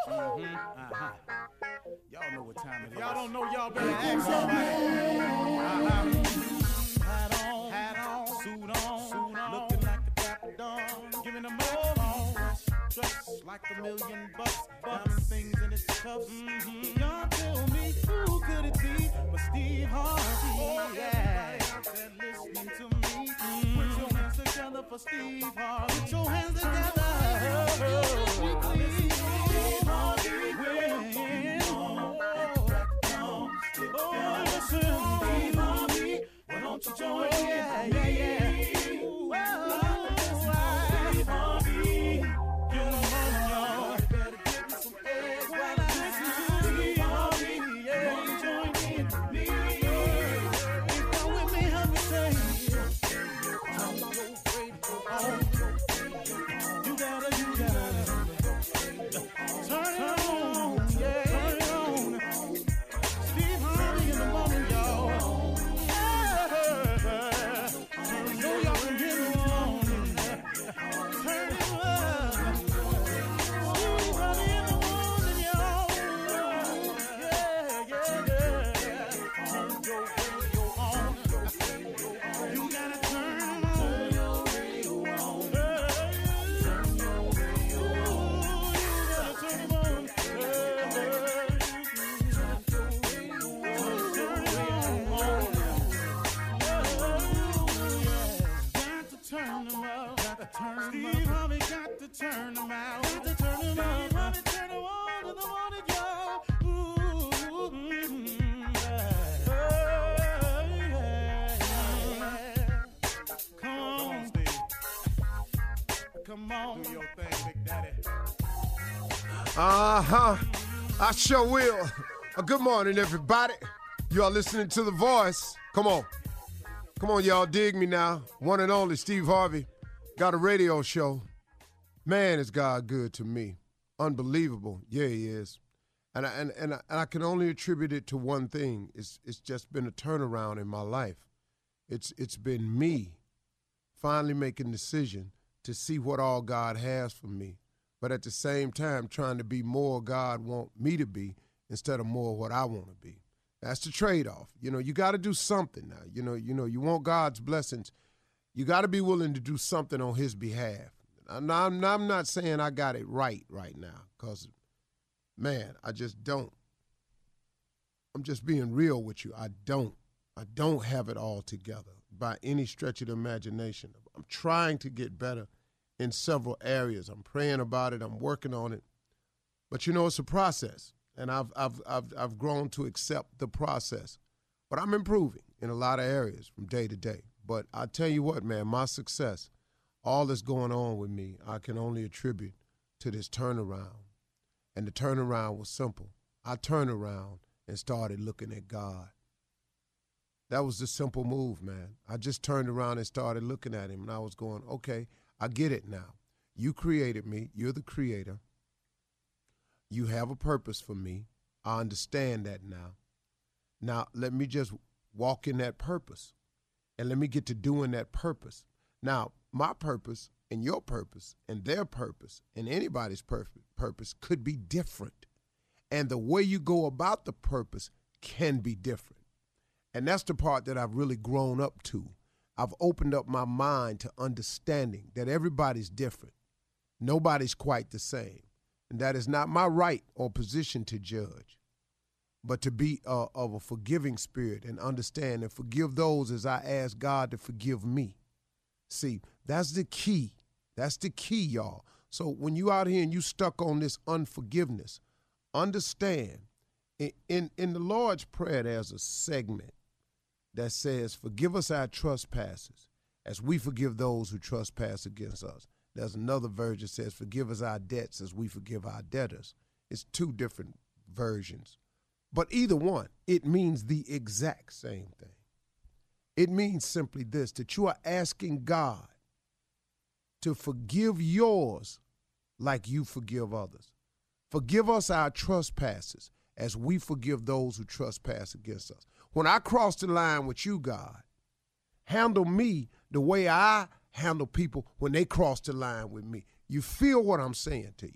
Y'all know what time it is. Y'all don't know, y'all better ask somebody. Hat on, suit on, looking like a dapper dog, giving them all dressed like $1,000,000, diamond things in its cuffs. Y'all tell me who could it be but Steve Harvey? Oh yeah, everybody out there listening to me. Put your hands together for Steve Harvey. Put your hands together. Steve Harvey wins. Oh, listen, Steve Harvey, why don't you join me? Yeah. Steve Harvey, get them on, y'all. Better give me some eggs while I listen to Steve Harvey. Yeah, join me. If you're with me, help me say, turn your radio on. You gotta turn it on, yeah. Turn it on. Steve Harvey in the morning, y'all. Yeah. So y'all can get it on. Turn it up. Steve Harvey in the morning, y'all. Yeah. Turn your radio on. You gotta turn it on. You gotta turn it on. Steve Harvey got to turn them out. Got to turn them out. Steve Harvey turn them on in the morning, y'all. Come on, Steve. Come on. Do your thing, Big Daddy. I sure will. Good morning, everybody. You are listening to The Voice. Come on, y'all. Dig me now. One and only Steve Harvey. Got a radio show. Man, is God good to me. Unbelievable. Yeah, he is. And I can only attribute it to one thing. It's just been a turnaround in my life. It's been me finally making a decision to see what all God has for me, but at the same time trying to be more God want me to be instead of more what I want to be. That's the trade-off. You know, you got to do something now. You know, you want God's blessings. You got to be willing to do something on his behalf. I'm not saying I got it right now, because, man, I just don't. I'm just being real with you. I don't have it all together by any stretch of the imagination. I'm trying to get better in several areas. I'm praying about it. I'm working on it. But, you know, it's a process, and I've grown to accept the process. But I'm improving in a lot of areas from day to day. But I tell you what, man, my success, all that's going on with me, I can only attribute to this turnaround. And the turnaround was simple. I turned around and started looking at God. That was the simple move, man. I just turned around and started looking at him, and I was going, okay, I get it now. You created me. You're the creator. You have a purpose for me. I understand that now. Now, let me just walk in that purpose. And let me get to doing that purpose. Now, my purpose and your purpose and their purpose and anybody's purpose could be different. And the way you go about the purpose can be different. And that's the part that I've really grown up to. I've opened up my mind to understanding that everybody's different. Nobody's quite the same. And that is not my right or position to judge, but to be of a forgiving spirit and understand and forgive those as I ask God to forgive me. See, that's the key. That's the key, y'all. So when you out here and you stuck on this unforgiveness, understand, in the Lord's Prayer, there's a segment that says, forgive us our trespasses as we forgive those who trespass against us. There's another version that says, forgive us our debts as we forgive our debtors. It's two different versions. But either one, it means the exact same thing. It means simply this, that you are asking God to forgive yours like you forgive others. Forgive us our trespasses as we forgive those who trespass against us. When I cross the line with you, God, handle me the way I handle people when they cross the line with me. You feel what I'm saying to you.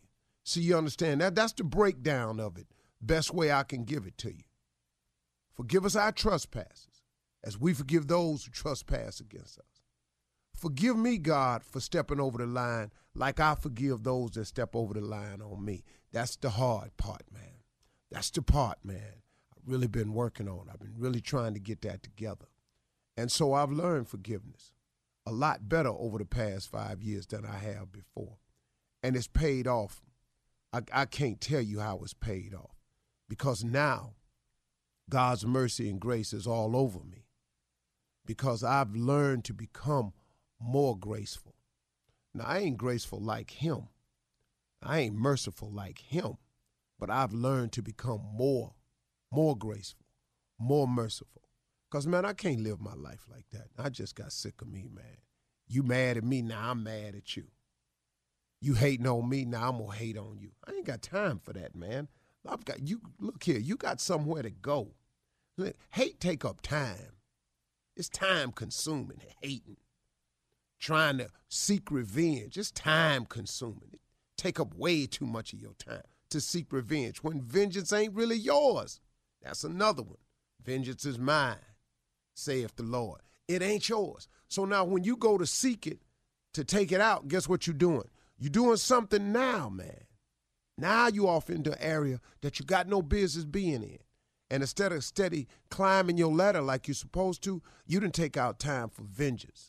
See, you understand that? That's the breakdown of it. Best way I can give it to you. Forgive us our trespasses as we forgive those who trespass against us. Forgive me, God, for stepping over the line like I forgive those that step over the line on me. That's the hard part, man. That's the part, man, I've really been working on. I've been really trying to get that together. And so I've learned forgiveness a lot better over the past 5 years than I have before. And it's paid off. I can't tell you how it's paid off, because now God's mercy and grace is all over me, because I've learned to become more graceful. Now, I ain't graceful like him. I ain't merciful like him, but I've learned to become more graceful, more merciful. Because, man, I can't live my life like that. I just got sick of me, man. You mad at me, now I'm mad at you. You hating on me, now I'm going to hate on you. I ain't got time for that, man. I've got you. Look here, you got somewhere to go. Look, hate take up time. It's time consuming, hating. Trying to seek revenge. It's time consuming. It take up way too much of your time to seek revenge when vengeance ain't really yours. That's another one. Vengeance is mine, saith the Lord. It ain't yours. So now when you go to seek it, to take it out, guess what you're doing? You're doing something now, man. Now you off into an area that you got no business being in. And instead of steady climbing your ladder like you're supposed to, you done take out time for vengeance.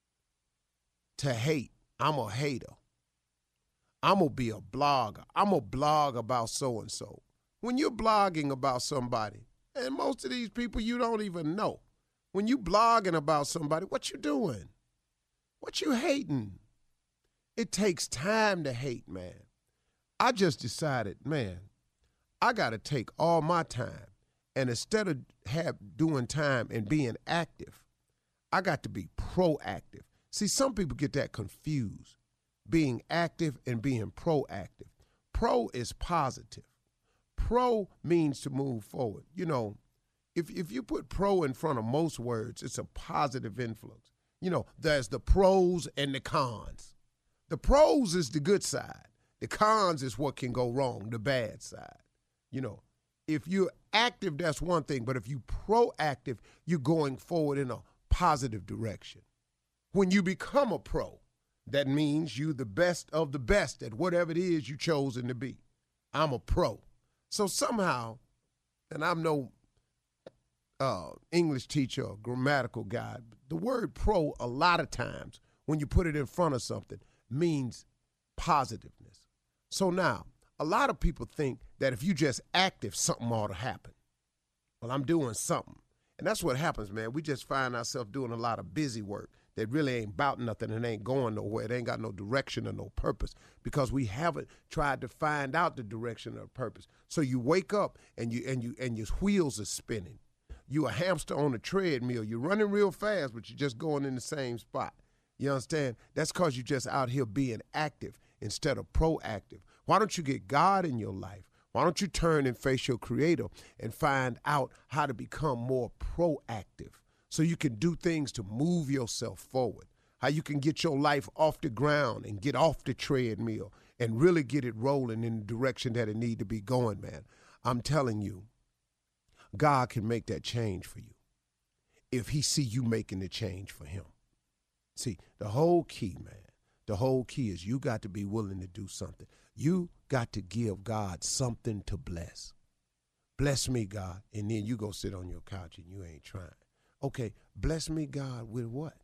To hate. I'm a hater. I'm going to be a blogger. I'm going to blog about so-and-so. When you're blogging about somebody, and most of these people you don't even know, when you blogging about somebody, what you doing? What you hating? It takes time to hate, man. I just decided, man, I got to take all my time, and instead of doing time and being active, I got to be proactive. See, some people get that confused, being active and being proactive. Pro is positive. Pro means to move forward. You know, if you put pro in front of most words, it's a positive influence. You know, there's the pros and the cons. The pros is the good side. The cons is what can go wrong, the bad side. You know, if you're active, that's one thing. But if you're proactive, you're going forward in a positive direction. When you become a pro, that means you're the best of the best at whatever it is you chosen to be. I'm a pro. So somehow, and I'm no English teacher or grammatical guy, the word pro a lot of times when you put it in front of something means positiveness. So now, a lot of people think that if you just active, something ought to happen. Well, I'm doing something. And that's what happens, man. We just find ourselves doing a lot of busy work that really ain't about nothing and ain't going nowhere. It ain't got no direction or no purpose because we haven't tried to find out the direction or purpose. So you wake up and your wheels are spinning. You a hamster on a treadmill. You're running real fast, but you're just going in the same spot. You understand? That's because you're just out here being active instead of proactive. Why don't you get God in your life? Why don't you turn and face your Creator and find out how to become more proactive so you can do things to move yourself forward, how you can get your life off the ground and get off the treadmill and really get it rolling in the direction that it need to be going, man. I'm telling you, God can make that change for you if he see you making the change for him. See, the whole key, man, the whole key is you got to be willing to do something. You got to give God something to bless. Bless me, God, and then you go sit on your couch and you ain't trying. Okay, bless me, God, with what?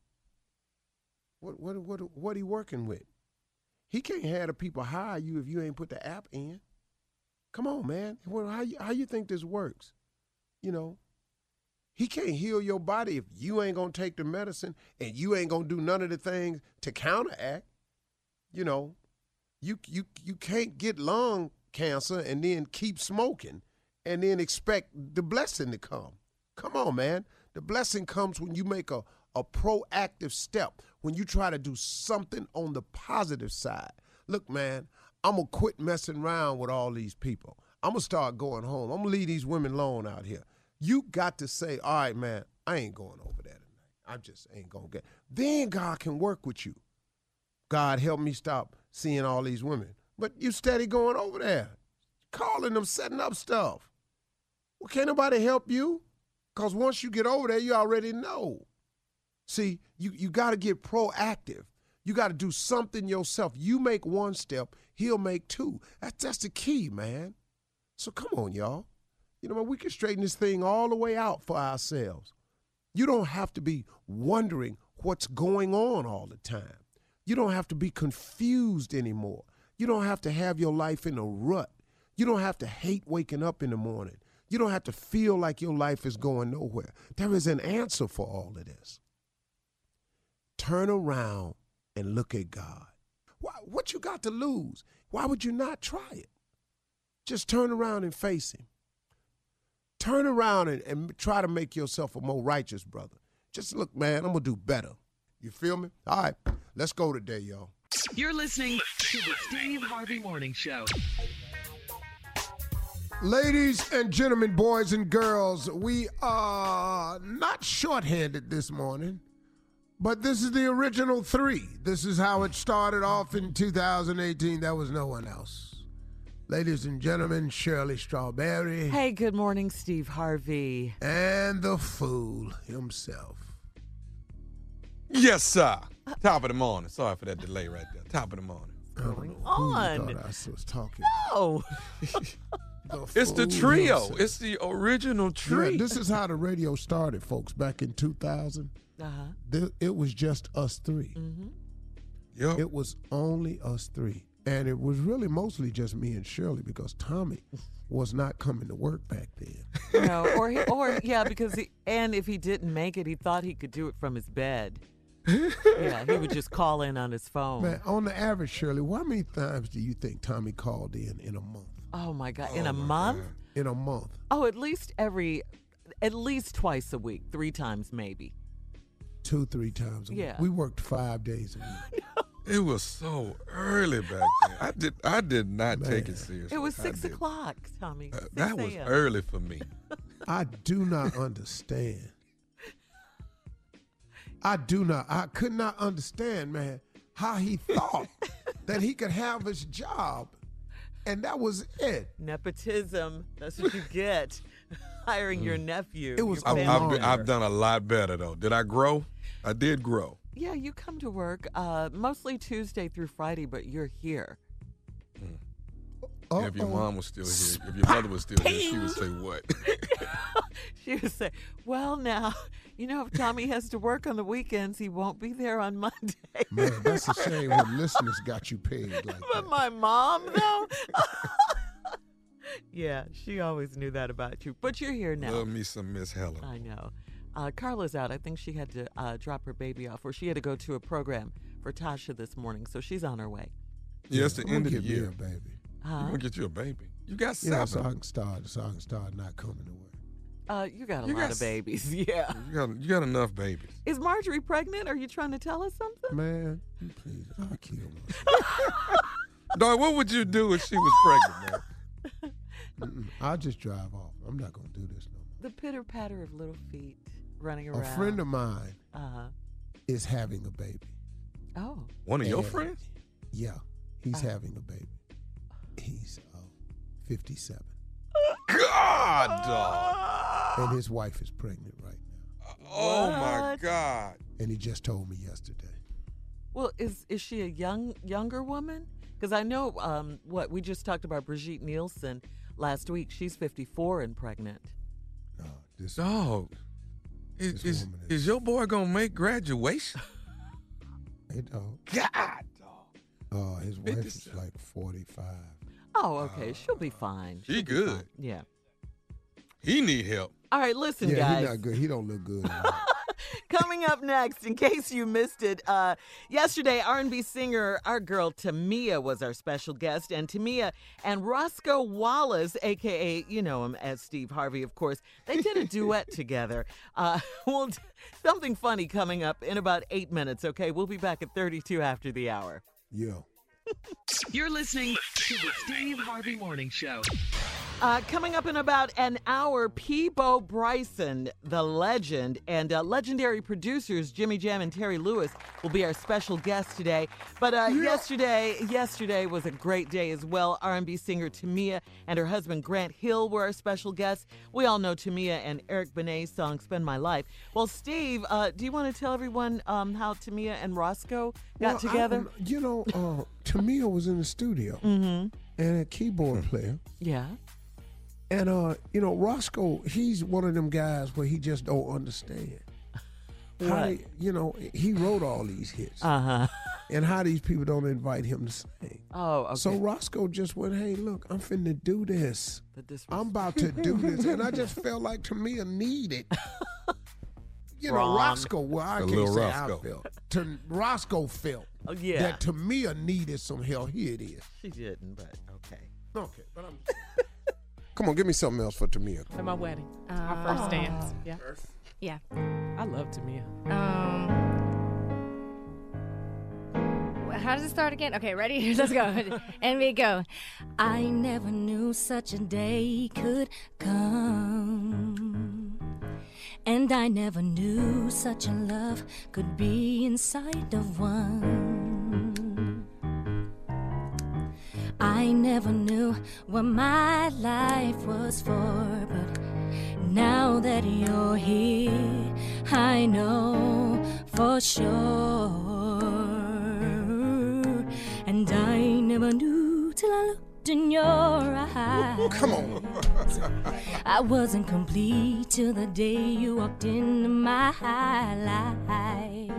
What he working with? He can't have the people hire you if you ain't put the app in. Come on, man. How you think this works? You know, he can't heal your body if you ain't going to take the medicine and you ain't going to do none of the things to counteract. You know, you can't get lung cancer and then keep smoking and then expect the blessing to come. Come on, man. The blessing comes when you make a proactive step, when you try to do something on the positive side. Look, man, I'm going to quit messing around with all these people. I'm going to start going home. I'm going to leave these women alone out here. You got to say, all right, man, I ain't going over there tonight. I just ain't going to get. Then God can work with you. God, help me stop seeing all these women. But you steady going over there, calling them, setting up stuff. Well, can't nobody help you? Because once you get over there, you already know. See, you got to get proactive. You got to do something yourself. You make one step, he'll make two. That's the key, man. So come on, y'all. You know, we can straighten this thing all the way out for ourselves. You don't have to be wondering what's going on all the time. You don't have to be confused anymore. You don't have to have your life in a rut. You don't have to hate waking up in the morning. You don't have to feel like your life is going nowhere. There is an answer for all of this. Turn around and look at God. What you got to lose? Why would you not try it? Just turn around and face him. Turn around and try to make yourself a more righteous brother. Just look, man, I'm going to do better. You feel me? All right, let's go today, y'all. You're listening to the Steve Harvey Morning Show. Ladies and gentlemen, boys and girls, we are not shorthanded this morning, but this is the original three. This is how it started off in 2018. There was no one else. Ladies and gentlemen, Shirley Strawberry. Hey, good morning, Steve Harvey. And the fool himself. Yes, sir. Top of the morning. Sorry for that delay right there. Top of the morning. What's going on? Who you thought I was talking? Oh, It's the trio. himself. It's the original trio. Yeah, this is how the radio started, folks, back in 2000. It was just us three. Mm-hmm. Yep. It was only us three. And it was really mostly just me and Shirley because Tommy was not coming to work back then. no, because if he didn't make it, he thought he could do it from his bed. Yeah, he would just call in on his phone. Man, on the average, Shirley, how many times do you think Tommy called in a month? Oh my God, in a month? God. In a month. Oh, at least twice a week, 3 times maybe. 2-3 times a week. Yeah. We worked 5 days a week. It was so early back then. I did not take it seriously. It was 6 did. o'clock, Tommy. 6 That was a.m. early for me. I do not understand. I could not understand, man, how he thought that he could have his job and that was it. Nepotism. That's what you get. Hiring your nephew. It was your family I've member. done a lot better, though. Did I grow? I did grow. Yeah, you come to work mostly Tuesday through Friday, but you're here. If your mom was still here, if your mother was still here, she would say what? She would say, well, now, if Tommy has to work on the weekends, he won't be there on Monday. Man, that's a shame when listeners got you paid like But that. my mom, though, yeah, she always knew that about you. But you're here now. Love me some Miss Helen. I know. Carla's out. I think she had to drop her baby off, or she had to go to a program for Tasha this morning, so she's on her way. Yeah, it's the I'm end gonna of the get me year. a baby. You want to get you a baby? You got Yeah, 7. so I can start not coming to work. You got a You lot got of babies, yeah. You got enough babies. Is Marjorie pregnant? Are you trying to tell us something? Man, you please, I'll kill myself. Dog, what would you do if she was pregnant, man? I'll just drive off. I'm not going to do this no more. The pitter-patter of little feet running around. A friend of mine Uh-huh. is having a baby. Oh. One of your And- friends? Yeah, he's having a baby. He's 57. God, dog. And his wife is pregnant right now. Oh, my What? God. And he just told me yesterday. Well, is she a younger woman? Because I know we just talked about Brigitte Nielsen last week. She's 54 and pregnant. No, this Dog. This Is woman is- your boy going to make graduation? hey, dog. God, dog. His wife is 57. like 45. Oh, okay. She'll be fine. She She'll be good. fine. Yeah. He need help. All right, listen, Yeah, guys. he's not good. He don't look good at all. Coming up next, in case you missed it, yesterday R&B singer, our girl Tamia, was our special guest, and Tamia and Roscoe Wallace, a.k.a., you know him as Steve Harvey, of course, they did a duet together. Something funny coming up in about 8 minutes, okay? We'll be back at 32 after the hour. Yeah. You're listening to the Steve Harvey Morning Show. Coming up in about an hour, Peabo Bryson, the legend, and legendary producers Jimmy Jam and Terry Lewis will be our special guests today. But yesterday was a great day as well. R&B singer Tamia and her husband Grant Hill were our special guests. We all know Tamia and Eric Benet's song "Spend My Life." Well, Steve, do you want to tell everyone how Tamia and Roscoe got together? Tamia was in the studio and a keyboard player. Yeah. And, Roscoe, he's one of them guys where he just don't understand. How he wrote all these hits. And how these people don't invite him to sing. Oh, okay. So Roscoe just went, hey, look, I'm finna do this. I'm about to do this. And I just felt like Tamia needed. Roscoe, well, I can't say Roscoe. I felt. Roscoe felt that Tamia needed some help. Here it is. She didn't, but okay. Okay, but I'm... Come on, give me something else for Tamia. At my wedding. Our first dance. Yeah. Yeah. I love Tamia. How does it start again? Okay, ready? Let's go. And we go. I never knew such a day could come. And I never knew such a love could be inside of one. I never knew what my life was for, but now that you're here, I know for sure. And I never knew till I looked in your eyes. Come on. I wasn't complete till the day you walked into my life.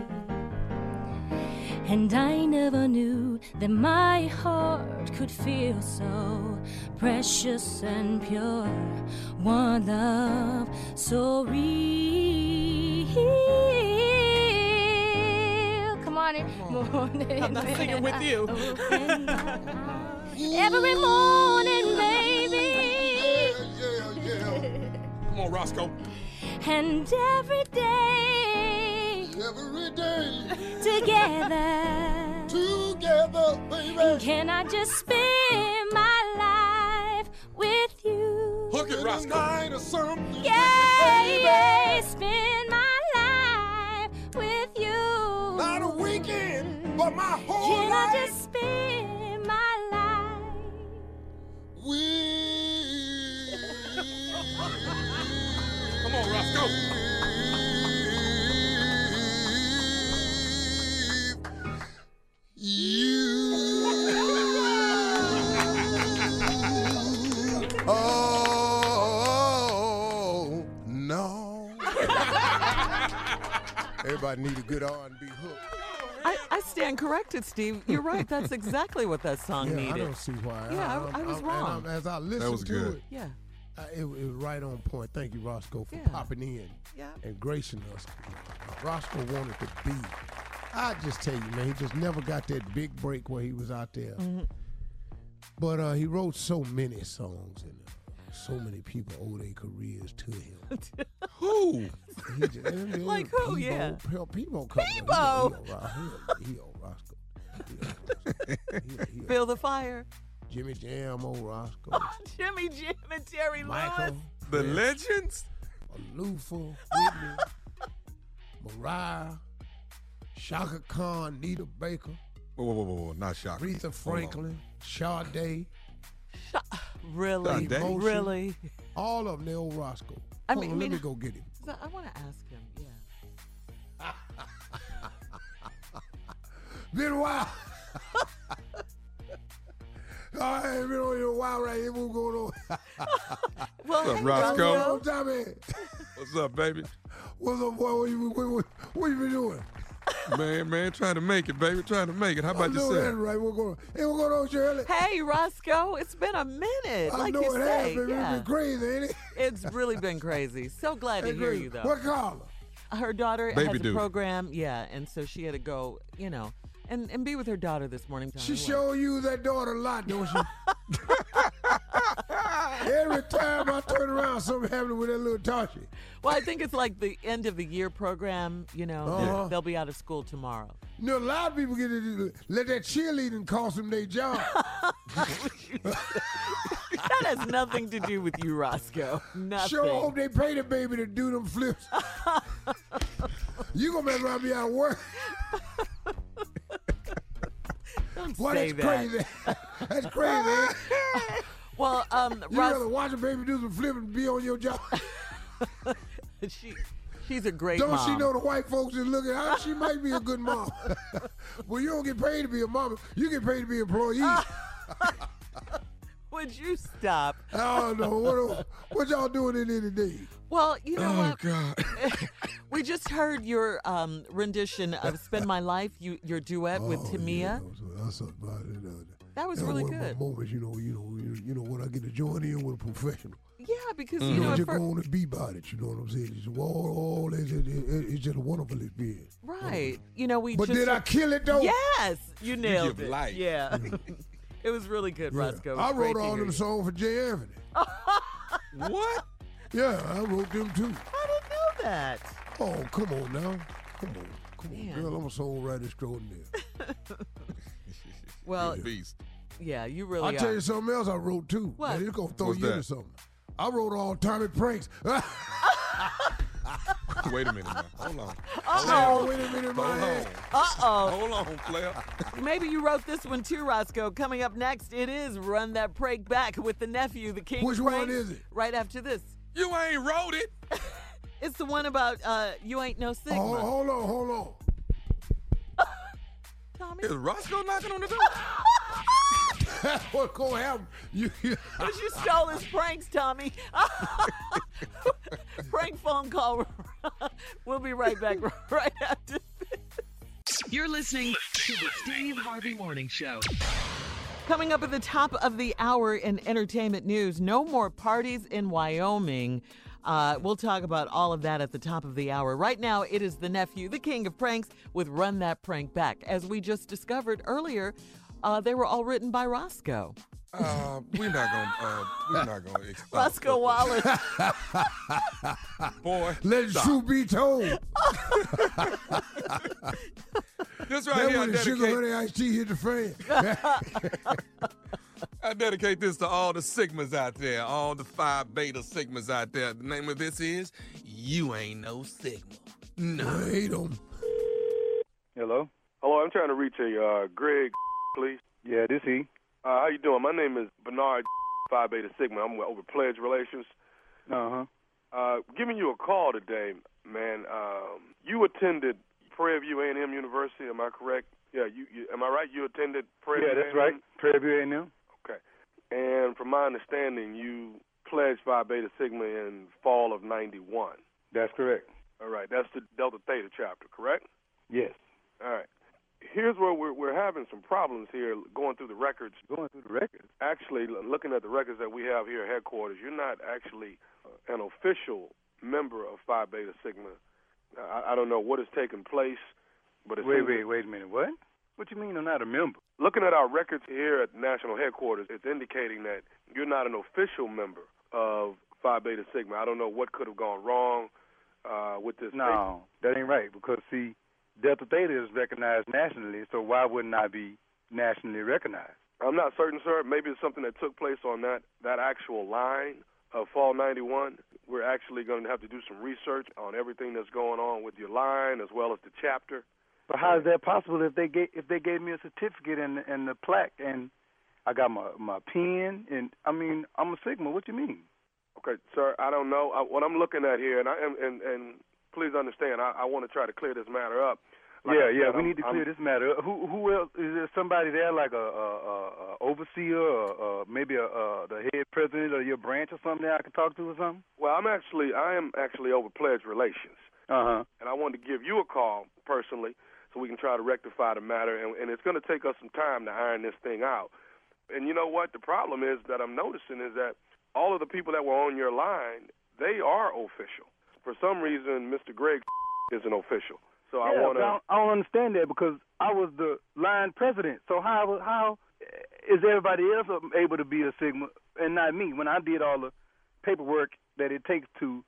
And I never knew that my heart could feel so precious and pure. One love so real. Come on in. Morning. I'm not singing with you. Every morning, baby. Come on, Roscoe. And every day. Together, baby. Can I just spend my life with you? Hook it, Roscoe. Night or something. Yeah, spend my life with you. Not a weekend, but my whole Can life. I just spend my life? Come on, Roscoe. Oh, no. Everybody need a good R&B hook. I stand corrected, Steve. You're right. That's exactly what that song needed. I don't see why. Yeah, I was wrong. As I listened That was to good. it, Yeah. it was right on point. Thank you, Roscoe, for popping in and gracing us. Roscoe wanted to be. I just tell you, man, he just never got that big break where he was out there. But he wrote so many songs, and so many people owe their careers to him. Who? Like who? Yeah. Peabo. Peabo. He owe Roscoe. He Feel the fire. Jimmy Jam, old Roscoe. Jimmy Jam and Terry Michael. Lewis. The legends? Luther, Whitney, Mariah, Shaka Khan, Nita Baker, Whoa, not Shaka. Aretha Franklin, Sade, Really? Sade? Really? all of them, they old Roscoe. I Hold mean- on, let mean- me go get him. So I want to ask him. Yeah. Been a while. All right, been on here a while right here. What's going on? Well, What's up, hey, Roscoe? What's up, Tommy? What's up, baby? What's up, boy? What you been doing? Man, trying to make it, baby. Trying to make it. How about I know yourself? that, right? What's going on? Hey, what's going on, Shirley? Hey, Roscoe, it's been a minute. I Like know you it say. has, baby. Yeah. It's been crazy, ain't it? It's really been crazy. So glad to hear you, though. What Carla? Her daughter Baby has a dude. program, and so she had to go, and be with her daughter this morning. She sure use that daughter a lot, don't she? Every time I turn around, something happening with that little Tashi. Well, I think it's like the end of the year program. Uh-huh. They'll be out of school tomorrow. A lot of people get to let that cheerleading cost them their job. That has nothing to do with you, Roscoe. Nothing. Sure hope they pay the baby to do them flips. You gonna mess around me out of work. Don't Boy, say that's that. crazy. That's crazy. Well, You rather watch a baby do some flipping and be on your job. She's a great Don't mom. she know the white folks is looking at her? She might be a good mom. Well, you don't get paid to be a mama. You get paid to be an employee. Would you stop? I don't know. What y'all doing in there today? Well, you know Oh, what? God. We just heard your rendition of "Spend My Life," your duet with Tamia. That was really one of good. my moments, you know, when I get to join in with a professional. Yeah, because You you know, know, at just fir- go on and be about it. You know what I'm saying? It's just a wonderful experience. right? You know, we But just did I kill it though? Yes, you nailed give it. life. Yeah, it was really good, Yeah. Roscoe. It was I great wrote to all hear them you. songs for Jay Anthony. What? Yeah, I wrote them too. I didn't know that. Oh, come on now. Come on, Man. girl. I'm a songwriter extraordinaire. Well, Beast. yeah, you really I'll tell are. you something else I wrote too. What? And it's gonna throw What's you into that? something. I wrote all Tommy pranks. Wait a minute now. Hold on. Oh, wait a minute, Hold on. man. Uh-oh. Hold on, player. Maybe you wrote this one too, Roscoe. Coming up next, it is Run That Prank Back with the nephew, the king Which of one pranks. is it? Right after this. You ain't wrote it. It's the one about you ain't no Sigma. Hold on. Tommy, Is Roscoe knocking on the door? That's what's gonna happen. You because you stole his pranks, Tommy. Prank phone call. We'll be right back right after this. You're listening to the Steve Harvey Morning Show. Coming up at the top of the hour in entertainment news, no more parties in Wyoming. We'll talk about all of that at the top of the hour. Right now, it is the nephew, the king of pranks, with Run That Prank Back. As we just discovered earlier, they were all written by Roscoe. We're not gonna stop. Roscoe Wallace. Boy, let the truth be told. this right That here, when the sugar honey iced tea hit the fan. I dedicate this to all the Sigmas out there, all the Phi Beta Sigmas out there. The name of this is You Ain't No Sigma. No. I hate them. Hello? Hello, I'm trying to reach a Greg, please. Yeah, this he. How you doing? My name is Bernard Phi Beta Sigma. I'm over Pledge Relations. Giving you a call today, man. You attended Prairie View A&M University, am I correct? Yeah, you am I right? You attended Prairie View Yeah, that's A&M? right. Prairie View A&M. Okay. And from my understanding, you pledged Phi Beta Sigma in fall of 91. That's correct. All right. That's the Delta Theta chapter, correct? Yes. All right. Here's where we're having some problems here going through the records. Going through the records? Actually, looking at the records that we have here at headquarters, you're not actually an official member of Phi Beta Sigma. I don't know what has taken place, but it Wait seems a minute. What? What you mean I'm not a member? looking at our records here at national headquarters, it's indicating that you're not an official member of Phi Beta Sigma. I don't know what could have gone wrong with this. No, that ain't right because, see, Delta Theta is recognized nationally, so why wouldn't I be nationally recognized? I'm not certain, sir. Maybe it's something that took place on that actual line of Fall 91. We're actually going to have to do some research on everything that's going on with your line as well as the chapter. But how is that possible if they gave me a certificate and the plaque and I got my pen and I mean I'm a Sigma? What you mean? Okay, sir, I don't know. What I'm looking at here, and please understand, I want to try to clear this matter up. Like we need to clear this matter up. Who else? Is there somebody there like a overseer or maybe the head president of your branch or something that I can talk to or something? Well, I am actually over Pledge Relations. Uh-huh. And I wanted to give you a call personally so we can try to rectify the matter, and it's going to take us some time to iron this thing out. And you know what? The problem is that I'm noticing is that all of the people that were on your line, they are official. For some reason, Mr. Greg isn't official. So I want to. I don't understand that because I was the line president. So how is everybody else able to be a Sigma and not me when I did all the paperwork that it takes to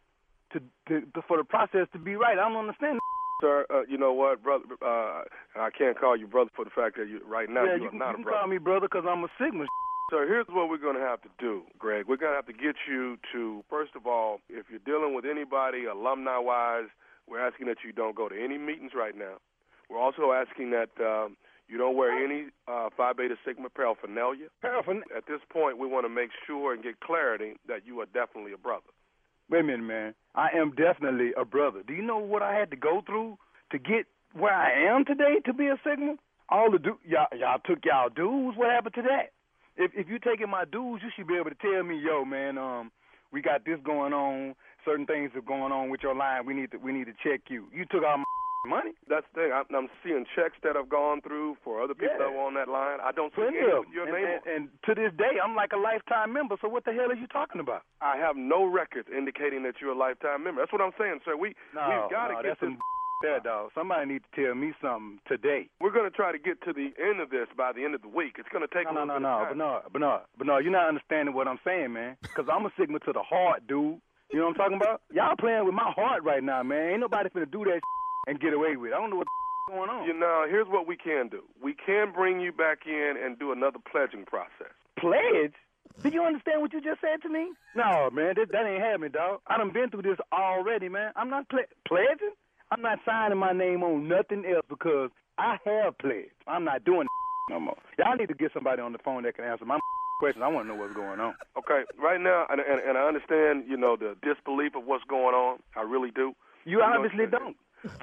for the process to be right? I don't understand. Sir, you know what, brother? I can't call you brother for the fact that you right now Yeah, you are not a you can brother. call me brother because I'm a Sigma. So here's what we're going to have to do, Greg. We're going to have to get you to, first of all, if you're dealing with anybody alumni-wise, we're asking that you don't go to any meetings right now. We're also asking that you don't wear any Phi Beta Sigma paraphernalia. At this point, we want to make sure and get clarity that you are definitely a brother. Wait a minute, man. I am definitely a brother. Do you know what I had to go through to get where I am today to be a Sigma? All the y'all took y'all dues. What happened to that? If you taking my dues, you should be able to tell me, yo, man, we got this going on. Certain things are going on with your line. We need to check you. You took our money. That's the thing. I'm seeing checks that have gone through for other people that were on that line. I don't see any with your name on. And to this day, I'm like a lifetime member. So what the hell are you talking about? I have no records indicating that you're a lifetime member. That's what I'm saying, sir. We've got to get this. There, dog. Somebody need to tell me something today. We're going to try to get to the end of this by the end of the week. It's going to take a little bit of time. Bernard, you're not understanding what I'm saying, man. Because I'm a Sigma to the heart, dude. You know what I'm talking about? Y'all playing with my heart right now, man. Ain't nobody finna do that and get away with it. I don't know what's going on. You know, here's what we can do. We can bring you back in and do another pledging process. Pledge? Do you understand what you just said to me? No, man, that ain't happening, dog. I done been through this already, man. I'm not pledging. I'm not signing my name on nothing else because I have pledged. I'm not doing no more. Y'all need to get somebody on the phone that can answer my question. I want to know what's going on. Okay, right now, and I understand, you know, the disbelief of what's going on. I really do. You obviously don't.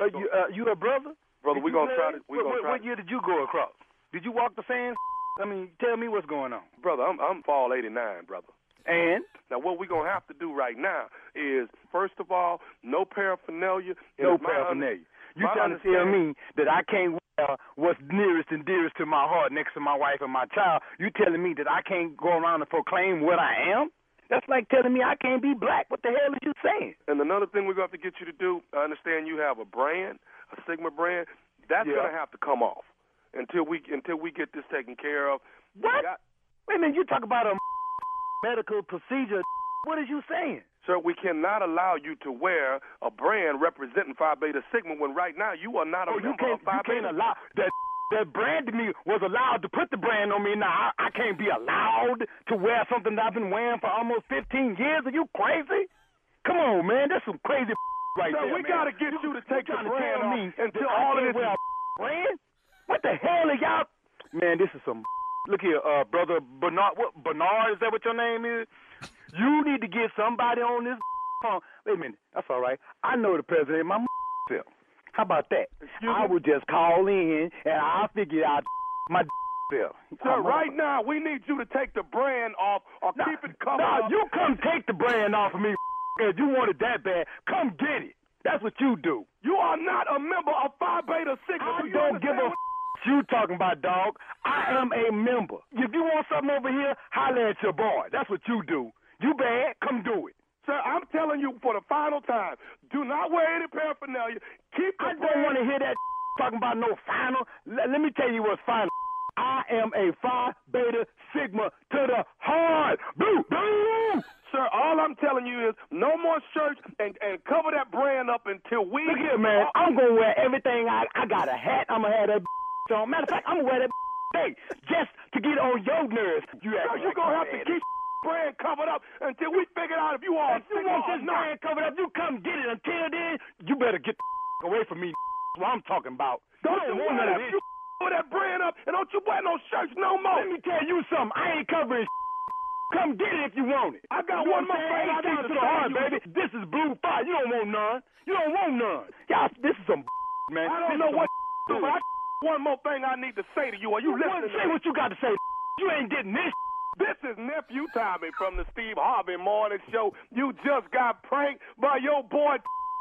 You a brother? Brother, we're going to try to. What year did you go across? Did you walk the same? I mean, tell me what's going on. Brother, I'm fall 89, brother. And? Now, what we're going to have to do right now is, first of all, no paraphernalia. No paraphernalia. You trying to tell me that I can't wear what's nearest and dearest to my heart next to my wife and my child? You telling me that I can't go around and proclaim what I am? That's like telling me I can't be black. What the hell are you saying? And another thing we're going to have to get you to do, I understand you have a brand, a Sigma brand. That's going to have to come off until we get this taken care of. What? Wait a minute, you talk about a medical procedure. What is you saying? Sir, we cannot allow you to wear a brand representing Phi Beta Sigma when right now you are not a member of Phi Beta. You can't allow that brand to me was allowed to put the brand on me. Now I can't be allowed to wear something that I've been wearing for almost 15 years. Are you crazy? Come on, man. That's some crazy right there, we got to get you to take the brand off until all of this brand? What the hell are y'all? Man, this is some. Look here, brother Bernard. What, Bernard, is that what your name is? You need to get somebody on this phone. Wait a minute. That's all right. I know the president of my self. How about that? I would just call in and I'll figure out my self. Sir, right now, we need you to take the brand off or keep it covered up. You come take the brand off of me if you want it that bad. Come get it. That's what you do. You are not a member of Phi Beta Sigma. I don't give a you talking about, dog. I am a member. If you want something over here, holler at your boy. That's what you do. You bad, come do it. Sir, I'm telling you for the final time, do not wear any paraphernalia. I don't want to hear that talking about no final. Let me tell you what's final. I am a Phi Beta Sigma to the heart. Boo, boo. Sir, all I'm telling you is no more shirts and cover that brand up until we... Look here, man. I'm going to wear everything. I got a hat. I'm going to have that on. Matter of fact, I'm going to wear that thing just to get on your nerves. You're going to have to keep brand covered up until we figure out if you are... If you want this brand covered up, you come get it. Until then, you better get the away from me. That's what I'm talking about. Don't you want that? You cover that brand up and don't you wear no shirts no more. Let me tell you something. I ain't covering Come get it if you want it. I got one more thing I got to the heart, baby. This is Blue Fire. You don't want none. You don't want none. Y'all, this is some man. I don't know what to do, but one more thing I need to say to you. Are you listening? Say what you got to say. You ain't getting this. This is Nephew Tommy from the Steve Harvey Morning Show. You just got pranked by your boy.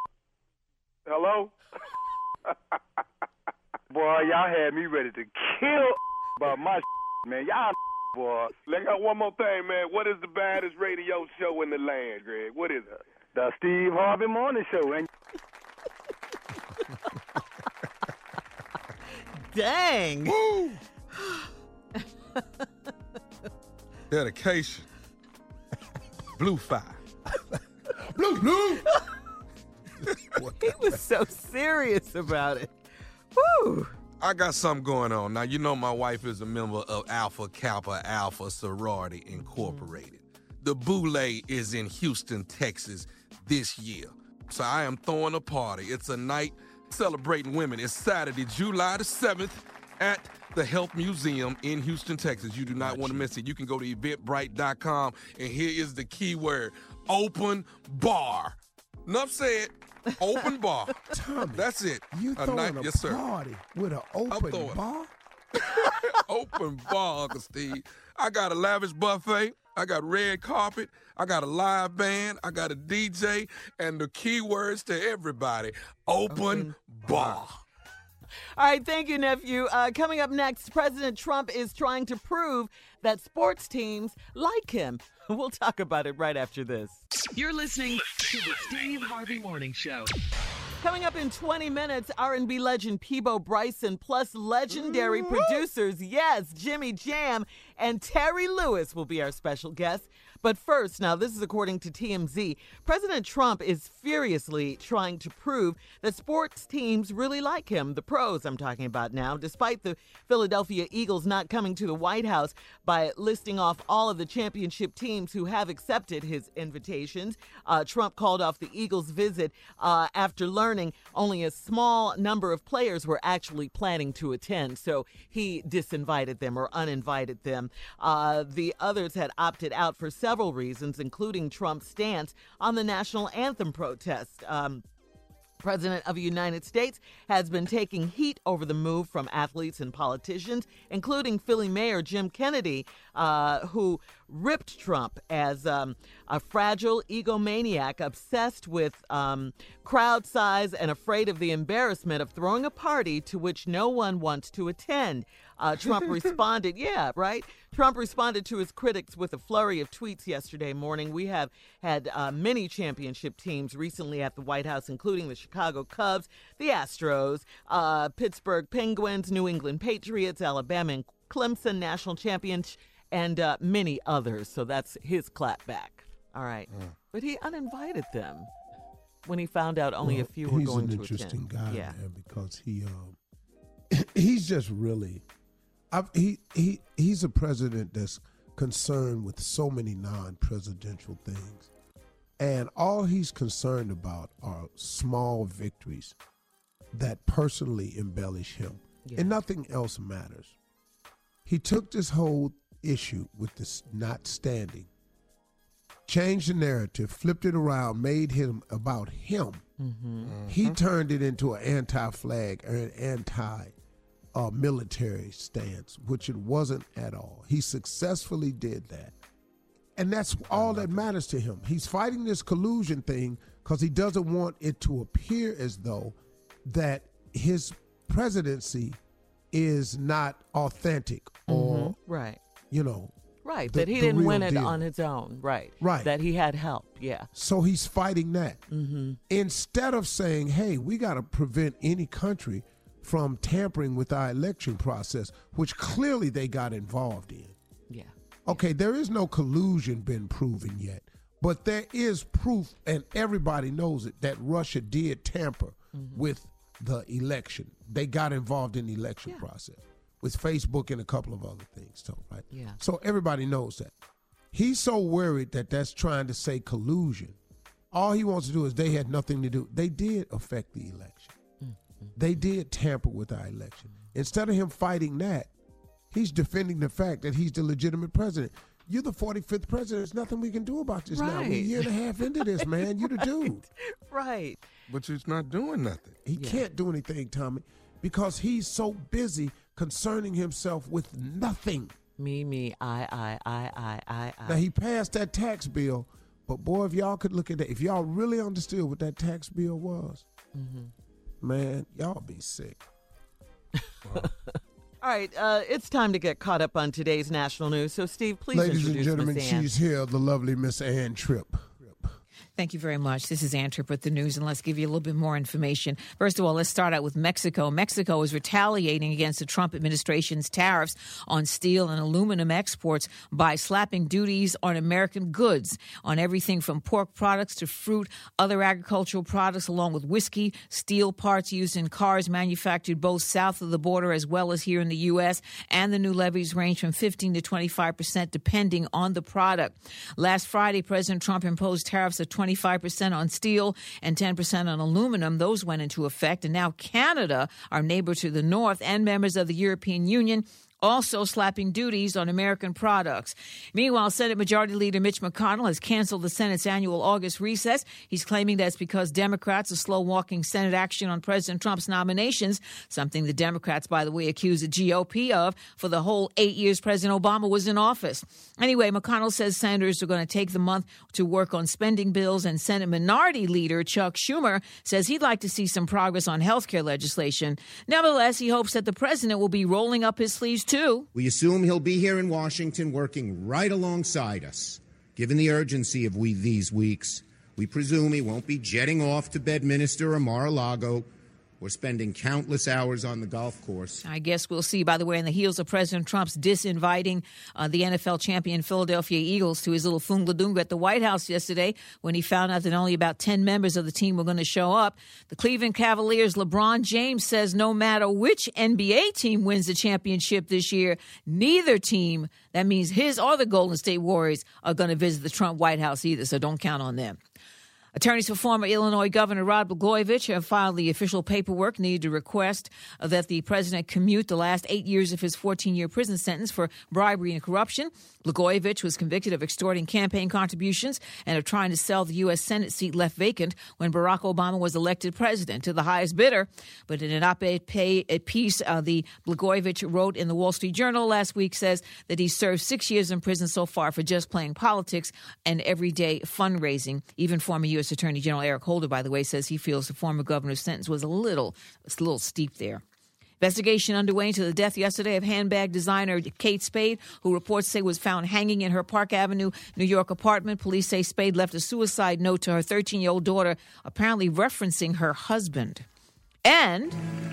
Hello? Boy, y'all had me ready to kill about my man. Y'all boy. I got one more thing, man. What is the baddest radio show in the land, Greg? What is it? The Steve Harvey Morning Show. And dang. Woo! Dedication. Blue Fire. Blue. He was so serious about it. Woo! I got something going on. Now, you know my wife is a member of Alpha Kappa Alpha Sorority Incorporated. The Boule is in Houston, Texas this year. So I am throwing a party. It's a night celebrating women. It's Saturday, July the 7th at the Health Museum in Houston, Texas. You do not want to miss it. You can go to eventbrite.com, and here is the key word: open bar. Enough said. Open bar. Tommy, that's it. You throwing a yes, sir. party with an open bar? Open bar, Uncle Steve. I got a lavish buffet. I got red carpet. I got a live band. I got a DJ. And the key words to everybody: open bar. All right, thank you, nephew. Coming up next, President Trump is trying to prove that sports teams like him. We'll talk about it right after this. You're listening to the Steve Harvey Morning Show. Coming up in 20 minutes, R&B legend Peabo Bryson plus legendary producers, yes, Jimmy Jam and Terry Lewis will be our special guests. But first, now this is according to TMZ, President Trump is furiously trying to prove that sports teams really like him, the pros I'm talking about now, despite the Philadelphia Eagles not coming to the White House by listing off all of the championship teams who have accepted his invitations. Trump called off the Eagles' visit after learning only a small number of players were actually planning to attend, so he disinvited them or uninvited them. The others had opted out for several reasons, including Trump's stance on the national anthem protest. President of the United States has been taking heat over the move from athletes and politicians, including Philly Mayor Jim Kennedy, who ripped Trump as a fragile egomaniac obsessed with crowd size and afraid of the embarrassment of throwing a party to which no one wants to attend. Trump responded, Trump responded to his critics with a flurry of tweets yesterday morning. We have had many championship teams recently at the White House, including the Chicago Cubs, the Astros, Pittsburgh Penguins, New England Patriots, Alabama and Clemson national champions, and many others. So that's his clapback. All right. But he uninvited them when he found out only a few were going to attend. He's an interesting guy, man, because he's just really... he's a president that's concerned with so many non-presidential things. And all he's concerned about are small victories that personally embellish him. Yeah. And nothing else matters. He took this whole issue with this not standing, changed the narrative, flipped it around, made him about him. Mm-hmm. He turned it into an anti-flag or an anti-military stance, which it wasn't at all. He successfully did that. And that's all that matters to him. He's fighting this collusion thing because he doesn't want it to appear as though that his presidency is not authentic or, Right, that he didn't win it on his own. Right. That he had help, yeah. So he's fighting that. Mm-hmm. Instead of saying, hey, we got to prevent any country from tampering with our election process, which clearly they got involved in. Yeah. Okay, there is no collusion been proven yet, but there is proof, and everybody knows it, that Russia did tamper with the election. They got involved in the election process with Facebook and a couple of other things, too, right? Yeah. So everybody knows that. He's so worried that that's trying to say collusion. All he wants to do is they had nothing to do. They did affect the election. Mm-hmm. They did tamper with our election. Instead of him fighting that, he's defending the fact that he's the legitimate president. You're the 45th president. There's nothing we can do about this now. We're a year and a half into this, man. You the dude. Right. But he's not doing nothing. He can't do anything, Tommy, because he's so busy concerning himself with nothing. Me, I. Now, he passed that tax bill, but boy, if y'all could look at that, if y'all really understood what that tax bill was, man, y'all be sick. All right, it's time to get caught up on today's national news. So, Steve, please Ladies introduce and gentlemen, Miss Ann. she's here, the lovely Miss Ann Tripp. Thank you very much. This is Ann Tripp with the news, and let's give you a little bit more information. First of all, let's start out with Mexico. Mexico is retaliating against the Trump administration's tariffs on steel and aluminum exports by slapping duties on American goods on everything from pork products to fruit, other agricultural products, along with whiskey, steel parts used in cars manufactured both south of the border as well as here in the U.S., and the new levies range from 15 to 25% depending on the product. Last Friday, President Trump imposed tariffs of 25% on steel and 10% on aluminum. Those went into effect. And now Canada, our neighbor to the north, and members of the European Union also slapping duties on American products. Meanwhile, Senate Majority Leader Mitch McConnell has canceled the Senate's annual August recess. He's claiming that's because Democrats are slow-walking Senate action on President Trump's nominations, something the Democrats, by the way, accuse the GOP of for the whole 8 years President Obama was in office. Anyway, McConnell says senators are going to take the month to work on spending bills, and Senate Minority Leader Chuck Schumer says he'd like to see some progress on health care legislation. Nevertheless, he hopes that the president will be rolling up his sleeves too. We assume he'll be here in Washington working right alongside us. Given the urgency of these weeks, we presume he won't be jetting off to Bedminster or Mar-a-Lago or spending countless hours on the golf course. I guess we'll see. By the way, in the heels of President Trump's disinviting the NFL champion Philadelphia Eagles to his little funga-dunga at the White House yesterday when he found out that only about 10 members of the team were going to show up, the Cleveland Cavaliers' LeBron James says no matter which NBA team wins the championship this year, neither team, that means his or the Golden State Warriors, are going to visit the Trump White House either, so don't count on them. Attorneys for former Illinois Governor Rod Blagojevich have filed the official paperwork needed to request that the president commute the last 8 years of his 14-year prison sentence for bribery and corruption. Blagojevich was convicted of extorting campaign contributions and of trying to sell the U.S. Senate seat left vacant when Barack Obama was elected president to the highest bidder. But in an op-ed piece the Blagojevich wrote in the Wall Street Journal last week says that he served 6 years in prison so far for just playing politics and everyday fundraising. Even former U.S. Attorney General Eric Holder, by the way, says he feels the former governor's sentence was a little steep there. Investigation underway into the death yesterday of handbag designer Kate Spade, who reports say was found hanging in her Park Avenue, New York apartment. Police say Spade left a suicide note to her 13-year-old daughter, apparently referencing her husband. And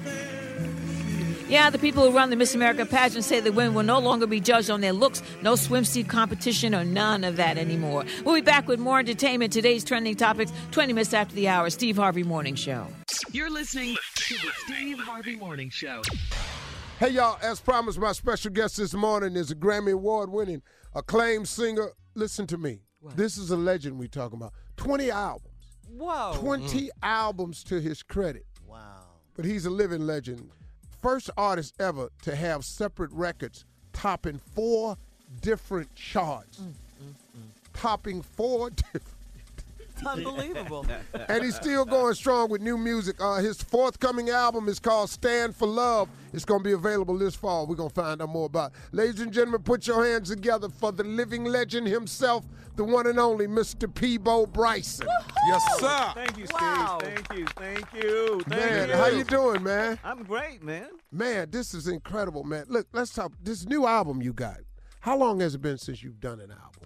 the people who run the Miss America pageant say that women will no longer be judged on their looks, no swimsuit competition or none of that anymore. We'll be back with more entertainment, today's trending topics, 20 minutes after the hour. Steve Harvey Morning Show. You're listening to the Steve Harvey Morning Show. Hey, y'all, as promised, my special guest this morning is a Grammy Award-winning acclaimed singer. Listen to me. What? This is a legend we talking about. 20 albums. Whoa. 20 albums to his credit. Wow. But he's a living legend. First artist ever to have separate records topping 4 different charts. Topping 4 different. It's unbelievable. And he's still going strong with new music. His forthcoming album is called Stand for Love. It's going to be available this fall. We're going to find out more about it. Ladies and gentlemen, put your hands together for the living legend himself, the one and only Mr. Peabo Bryson. Yes, sir. Thank you, Steve. Wow. Thank you. Man, how you doing, man? I'm great, man. Man, this is incredible, man. Look, let's talk. This new album you got, how long has it been since you've done an album?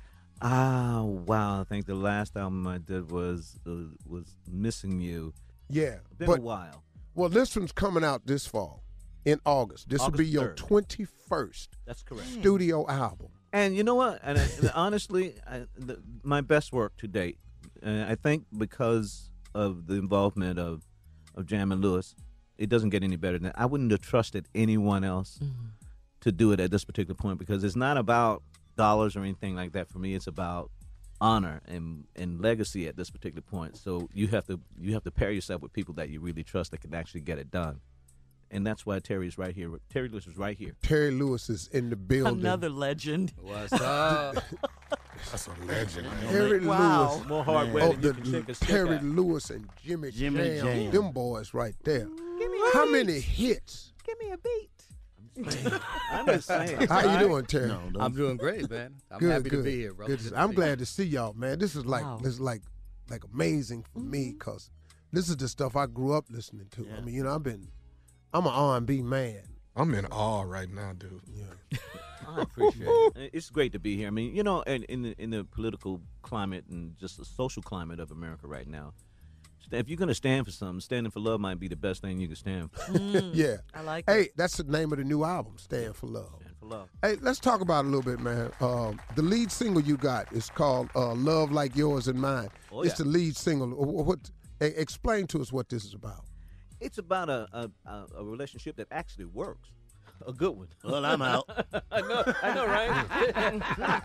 Wow. I think the last album I did was Missing You. Yeah. Been a while. Well, this one's coming out this fall, in August. This will be your 21st That's correct. studio album. And you know what? And honestly, my best work to date. I think because of the involvement of Jam and Lewis, it doesn't get any better than that. I wouldn't have trusted anyone else to do it at this particular point because it's not about dollars or anything like that. For me, it's about honor and legacy at this particular point. So you have to pair yourself with people that you really trust that can actually get it done. And that's why Terry is right here. Terry Lewis is right here. Terry Lewis is in the building. Another legend. What's up? That's a legend. Terry Lewis. More hard weather. You can check Terry Lewis and Jimmy Jam. Them boys right there. How many hits? Give me a beat. I'm just saying. How you doing, Terry? I'm doing great, man. I'm good, happy good. to be here, bro. I'm glad to see y'all, man. This is like amazing for me because this is the stuff I grew up listening to. Yeah. I mean, I'm an R&B man I'm in awe right now, dude. Yeah. I appreciate it. It's great to be here. I mean, you know, in the political climate and just the social climate of America right now, if you're going to stand for something, standing for love might be the best thing you can stand for. Yeah. I like Hey, it. that's the name of the new album, Stand for Love. Stand for love. Hey, let's talk about it a little bit, man. The lead single you got is called Love Like Yours and Mine. Oh, It's yeah. the lead single. Explain to us what this is about. It's about a relationship that actually works. A good one. Well, I'm out. I know, right?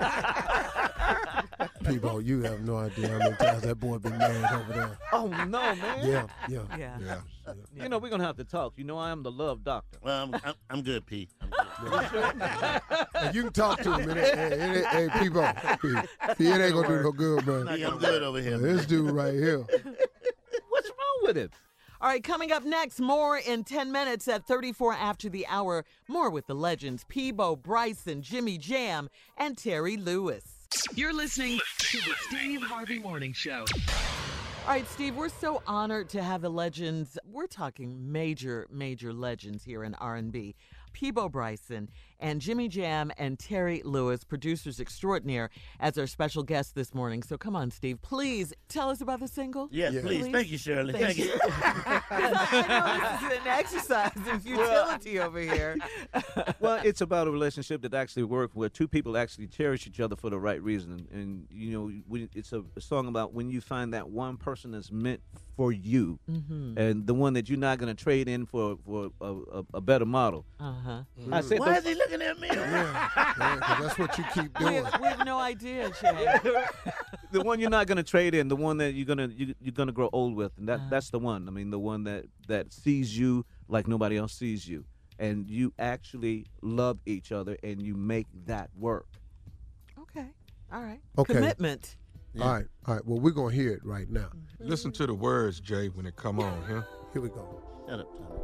People, you have no idea how many times that boy been married over there. Oh, no, man. Yeah. You know, we're going to have to talk. You know, I am the love doctor. Well, I'm good, P. I'm good. And you can talk to him. Hey, people. P, it ain't going to do no good, man. I'm good over here. This dude right here. What's wrong with it? All right, coming up next, more in 10 minutes at 34 after the hour. More with the legends Peabo Bryson, Jimmy Jam, and Terry Lewis. You're listening to the Steve Harvey Morning Show. All right, Steve, we're so honored to have the legends. We're talking major, major legends here in R&B. Peabo Bryson and Jimmy Jam and Terry Lewis, producers extraordinaire, as our special guest this morning. So come on, Steve, please tell us about the single. Yes, please. Thank you, Shirley. Thank you. I know this is an exercise in futility over here. Well, it's about a relationship that actually works where two people actually cherish each other for the right reason. And you know, it's a song about when you find that one person that's meant for you, and the one that you're not going to trade in for a better model. I said, why is he looking at me? Yeah, 'cause that's what you keep We doing. have no idea, Shay. the one you're not going to trade in, the one that you're gonna grow old with, and that's the one. I mean, the one that sees you like nobody else sees you, and you actually love each other, and you make that work. Okay. All right. Okay. Commitment. Yeah. All right. Well, we're going to hear it right now. Listen to the words, Jay, when it come on, huh? Here we go. Shut up, Tom.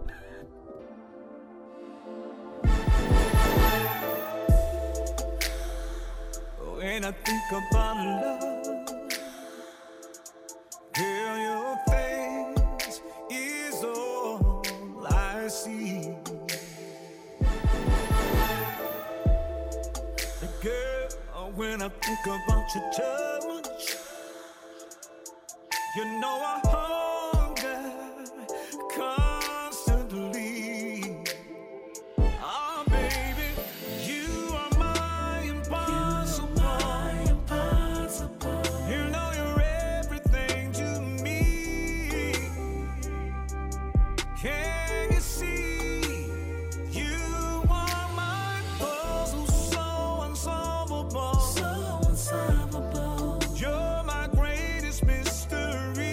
When I think about love, girl, your face is all I see. Girl, when I think about your touch, you know I hunger constantly. Oh, baby, you are my impossible. You know you're everything to me. Can you see? You are my puzzle, so unsolvable. You're my greatest mystery.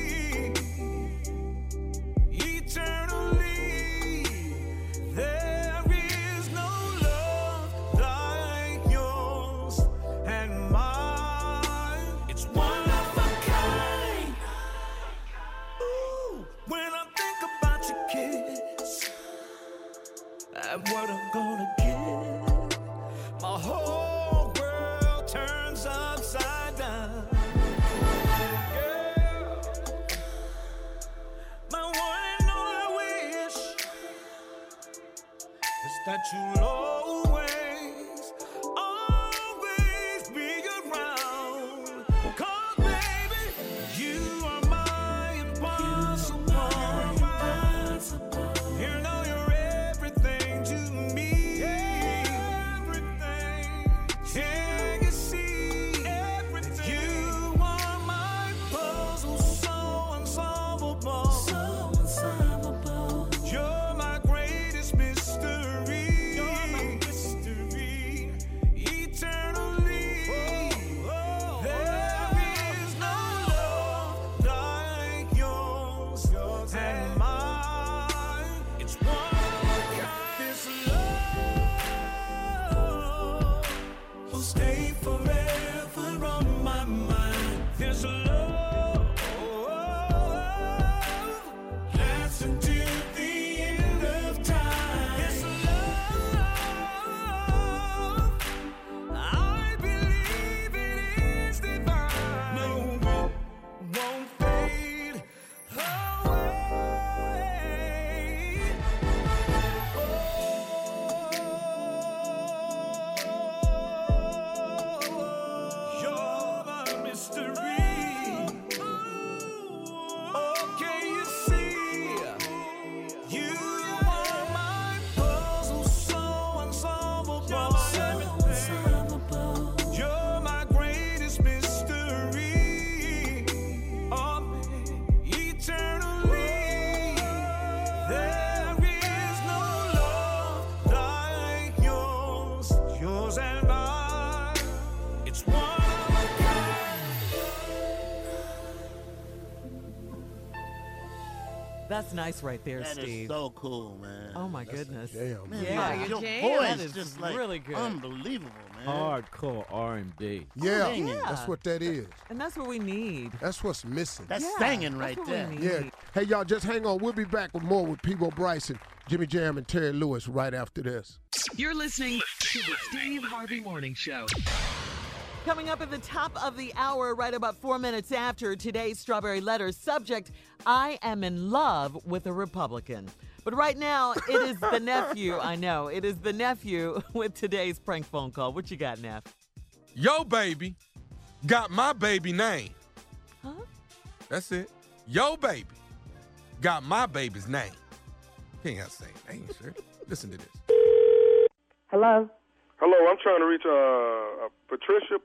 Eternally, there is no love like yours and mine. It's one of a kind. Ooh, when I think about your kiss and what I'm gonna give, my whole world turns upside down. Girl, my one and only wish is that you'll always be around. 'Cause baby, you are my impossible. You know you're everything to me. Everything. Can you see? Everything. You are my puzzle, so unsolvable. You're my greatest mystery. You're my That's nice right there, That Steve. is so cool, man. Oh, my goodness. Damn. Man, Yeah, your jam. voice That is just like really good. unbelievable, man. Hardcore R&B. Yeah, yeah. that's what that is. And that's what we need. That's what's missing. That's Yeah, singing that's right what we there. need. Yeah. Hey, y'all, just hang on. We'll be back with more with Peebo Bryson, Jimmy Jam, and Terry Lewis right after this. You're listening to the Steve Harvey Morning Show. Coming up at the top of the hour, right about 4 minutes after today's Strawberry Letters, subject, I am in love with a Republican. But right now, it is the nephew. I know. It is the nephew with today's prank phone call. What you got, Neff? Yo, baby, got my baby name. Huh? That's it. Yo, baby, got my baby's name. Can't have the same name, sure. Listen to this. Hello? Hello, I'm trying to reach Patricia.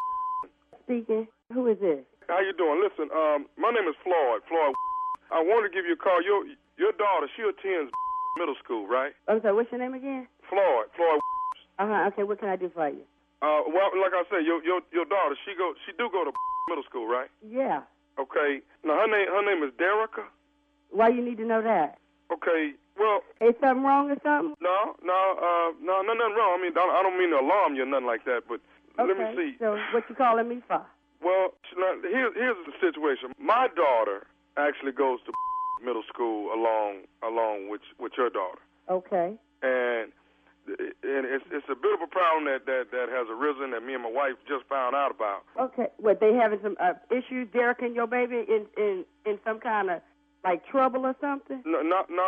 Speaking. Who is this? How you doing? Listen, my name is Floyd. I wanted to give you a call. Your daughter, she attends middle school, right? I'm sorry, what's your name again? Floyd. Okay, what can I do for you? Well, like I said, your daughter, she do go to middle school, right? Yeah. Okay. Now her name is Derica. Why you need to know that? Okay. Well, is something wrong or something? No, nothing wrong. I mean, I don't mean to alarm you or nothing like that, but Okay, let me see. So what you calling me for? Well, here's the situation. My daughter actually goes to middle school along with your daughter, Okay. and it's a bit of a problem that has arisen that me and my wife just found out about. Okay. What, they having some issues, Derek and your baby, in some kind of like trouble or something? No,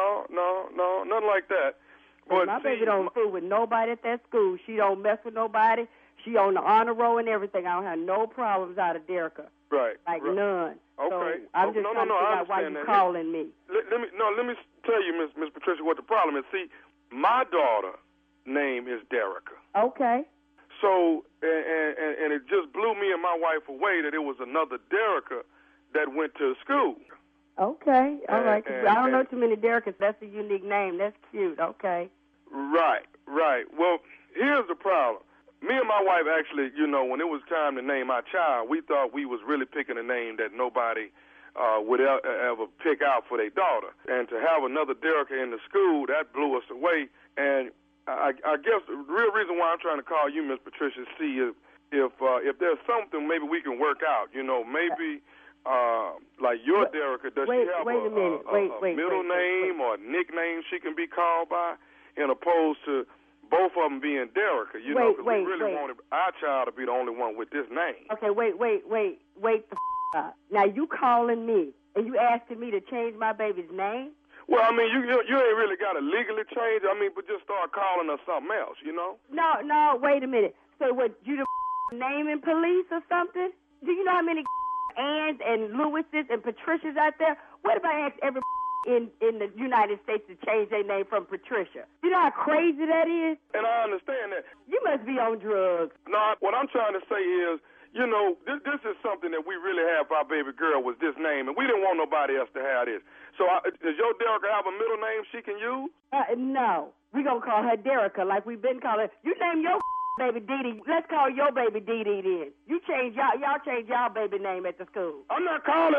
nothing like that. Well, But my see, baby don't fool with nobody at that school. She don't mess with nobody. She on the honor roll and everything. I don't have no problems out of Derica. Right. Like right. none. Okay. So I'm just trying to figure out why you calling me. Let me tell you, Miss Patricia, what the problem is. See, my daughter name is Derica. Okay. So and it just blew me and my wife away that it was another Derica that went to school. Okay. All right. 'Cause I don't know and- too many Derricas. That's a unique name. That's cute. Okay. Right. Well, here's the problem. Me and my wife actually, when it was time to name our child, we thought we was really picking a name that nobody would ever pick out for their daughter. And to have another Derica in the school, that blew us away. And I guess the real reason why I'm trying to call you, Miss Patricia, see if there's something maybe we can work out. Maybe like your Derica, does she have a middle name or nickname she can be called by, in opposed to both of them being Derica, because we really wanted our child to be the only one with this name. Okay, wait the up. Now you calling me and you asking me to change my baby's name? Well, I mean, you ain't really got to legally change. I mean, but just start calling her something else, No, wait a minute. So what, you the naming police or something? Do you know how many Anns and Lewises and Patricias out there? What if I asked every in the United States to change their name from Patricia? You know how crazy that is? And I understand that. You must be on drugs. No, what I'm trying to say is, this is something that we really have for our baby girl was this name, and we didn't want nobody else to have this. So does your Derica have a middle name she can use? No. We're going to call her Derica like we've been calling her. You name your baby Dee Dee. Let's call your baby Dee Dee then. You change y'all change y'all baby name at the school. I'm not calling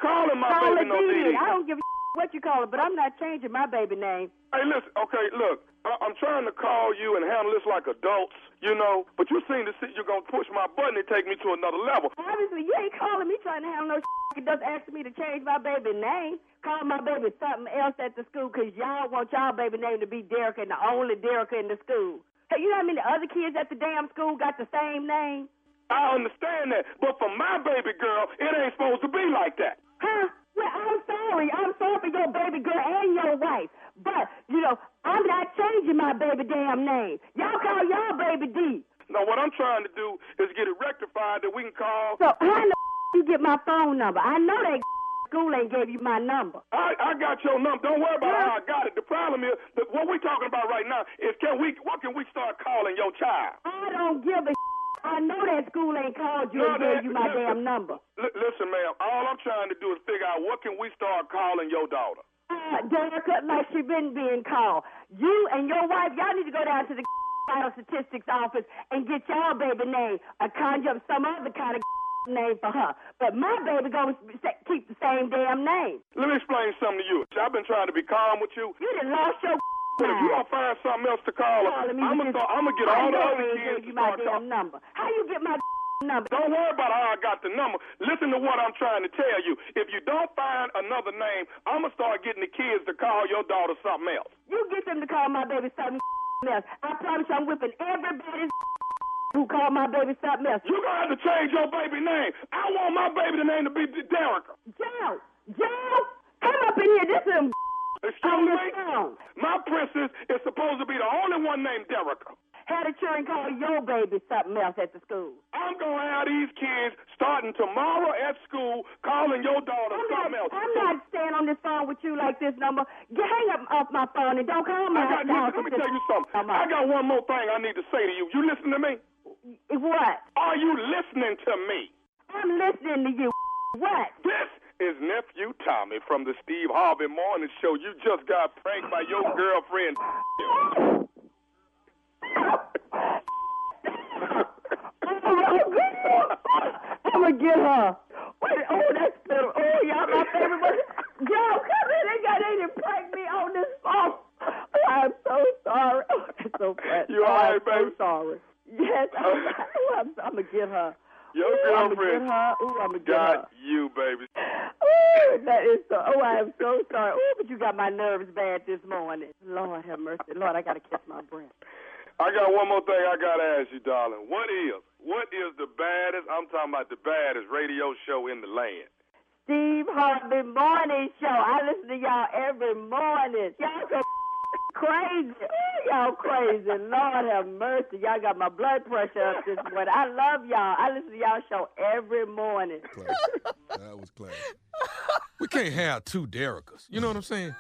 my call baby no Dee Dee. I don't give a what you call it, but I'm not changing my baby name. Hey, listen, okay, look, I'm trying to call you and handle this like adults, but you seem to see you're going to push my button and take me to another level. Obviously, you ain't calling me trying to handle no just asking me to change my baby name. Call my baby something else at the school because y'all want y'all baby name to be Derica and the only Derica in the school. Hey, you know how many other kids at the damn school got the same name? I understand that, but for my baby girl, it ain't supposed to be like that. Huh? Well, I'm sorry. I'm sorry for your baby girl and your wife. But, I'm not changing my baby damn name. Y'all call y'all baby D. No, what I'm trying to do is get it rectified that we can call. So how the you get my phone number? I know that school ain't gave you my number. I got your number. Don't worry about how I got it. The problem is that what we're talking about right now is what can we start calling your child? I don't give a I know that school ain't called you and gave you my damn number. Listen, ma'am, all I'm trying to do is figure out what can we start calling your daughter. Derica, like she been being called. You and your wife, y'all need to go down to the vital statistics office and get y'all baby name or conjure up some other kind of name for her. But my baby gonna keep the same damn name. Let me explain something to you. I've been trying to be calm with you. You done lost your But if you don't find something else to call her, I'm gonna get all the other kids to my start damn talking. number. How you get my number? Don't worry about how I got the number. Listen to what I'm trying to tell you. If you don't find another name, I'm gonna start getting the kids to call your daughter something else. You get them to call my baby something else. I promise you I'm whipping everybody's who call my baby something else. You're gonna have to change your baby name. I want my baby name to be Derrica. Joe, come up in here. This is Excuse me? My princess is supposed to be the only one named Derrica. Had a children call your baby something else at the school. I'm going to have these kids starting tomorrow at school calling your daughter something else. I'm not staying on this phone with you like this number. Hang up off my phone and don't call me. Let me tell you something. I got one more thing I need to say to you. You listen to me? What? Are you listening to me? I'm listening to you. What? This is Nephew Tommy from the Steve Harvey Morning Show. You just got pranked by your girlfriend. I'm gonna get her. Wait, that's better. Oh, y'all my favorite one. Joe, come in. They didn't prank me on this phone. Oh, I'm so sorry. Oh, that's so bad. You all right, baby? I'm so sorry. Yes, I'm gonna get her. Your girlfriend I'm gonna get got you, baby. Oh, that is so. Oh, I am so sorry. Oh, but you got my nerves bad this morning. Lord have mercy. Lord, I gotta catch my breath. I got one more thing I gotta ask you, darling. What is the baddest? I'm talking about the baddest radio show in the land. Steve Harvey Morning Show. I listen to y'all every morning. Y'all so crazy. Oh, y'all crazy. Lord have mercy. Y'all got my blood pressure up this morning. I love y'all. I listen to y'all show every morning. That was classic. We can't have two Derricas. You know what I'm saying?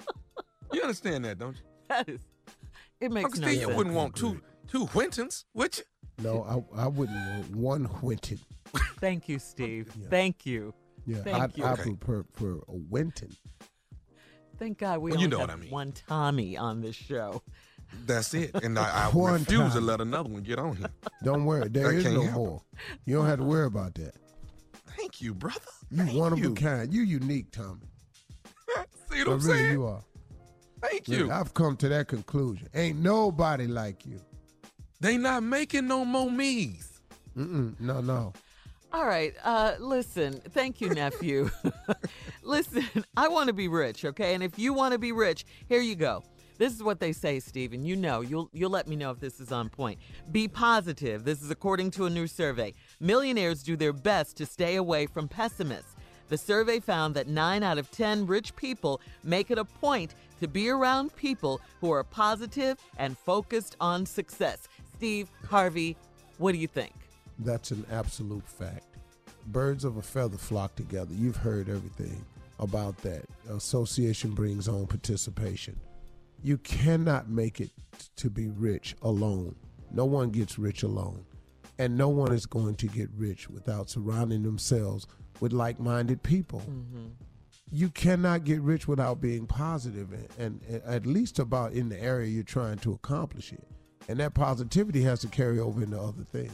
You understand that, don't you? That is. It makes Uncle no Steve, sense. you wouldn't want two Whintons, would you? No, I wouldn't want one Winton. Thank you, Steve. Thank you. Yeah, Thank you. I prefer a Winton. Thank God we Well, only you know have what I mean. one Tommy on this show. That's it. And I One refuse to time. let another one get on here. Don't worry, there That is can't no happen. more. You don't have to worry about that. Thank you, brother. You one of a kind. You unique, Tommy. See what But I'm really, saying? you are. Thank Really, you. I've come to that conclusion. Ain't nobody like you. They not making no more me's. No. All right, listen, thank you, nephew. Listen, I want to be rich, okay? And if you want to be rich, here you go. This is what they say, Stephen. You know, you'll let me know if this is on point. Be positive. This is according to a new survey. Millionaires do their best to stay away from pessimists. The survey found that 9 out of 10 rich people make it a point to be around people who are positive and focused on success. Steve Harvey, what do you think? That's an absolute fact. Birds of a feather flock together. You've heard everything about that. Association brings on participation. You cannot make it to be rich alone. No one gets rich alone. And no one is going to get rich without surrounding themselves with like-minded people. You cannot get rich without being positive and at least about in the area you're trying to accomplish it. And that positivity has to carry over into other things.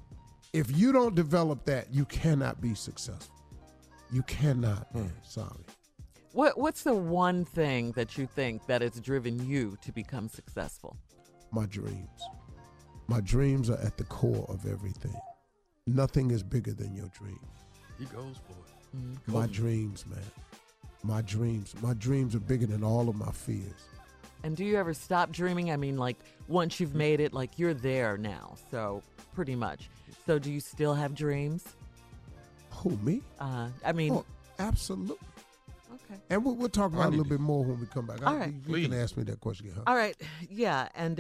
If you don't develop that, you cannot be successful. You cannot. Sorry. What's the one thing that you think that has driven you to become successful? My dreams. My dreams are at the core of everything. Nothing is bigger than your dreams. He goes for it. My dreams, man. My dreams. My dreams are bigger than all of my fears. And do you ever stop dreaming? I mean, like, once you've made it, like, you're there now, so pretty much. So do you still have dreams? Who, me? I mean... Oh, absolutely. Okay. And we'll talk about it a little bit more when we come back. All right. You can ask me that question again. Huh? All right. Yeah. And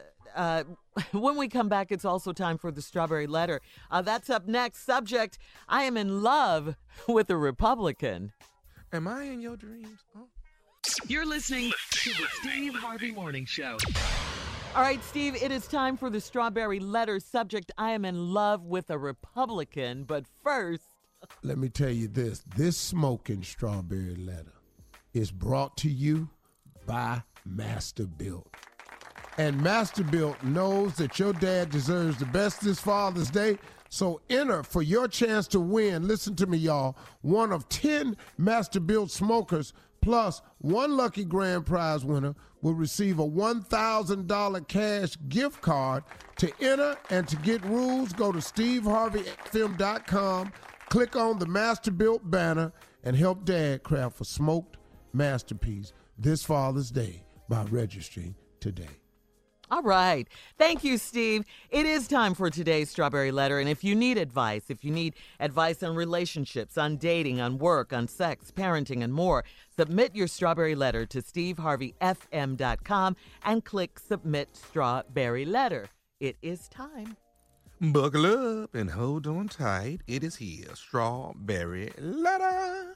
when we come back, it's also time for the Strawberry Letter. That's up next. Subject, I am in love with a Republican. Am I in your dreams? Oh. You're listening to the Steve Harvey Morning Show. All right, Steve, it is time for the Strawberry Letter. Subject, I am in love with a Republican. But first... Let me tell you this. This smoking strawberry letter is brought to you by Masterbuilt. And Masterbuilt knows that your dad deserves the best this Father's Day, So enter for your chance to win. Listen to me, y'all. One of 10 Masterbuilt smokers plus one lucky grand prize winner will receive a $1,000 cash gift card. To enter and to get rules, go to steveharveyfm.com, click on the Masterbuilt banner, and help Dad craft a smoked masterpiece this Father's Day by registering today. All right. Thank you, Steve. It is time for today's Strawberry Letter. And if you need advice on relationships, on dating, on work, on sex, parenting, and more, submit your Strawberry Letter to steveharveyfm.com and click Submit Strawberry Letter. It is time. Buckle up and hold on tight. It is here. Strawberry Letter.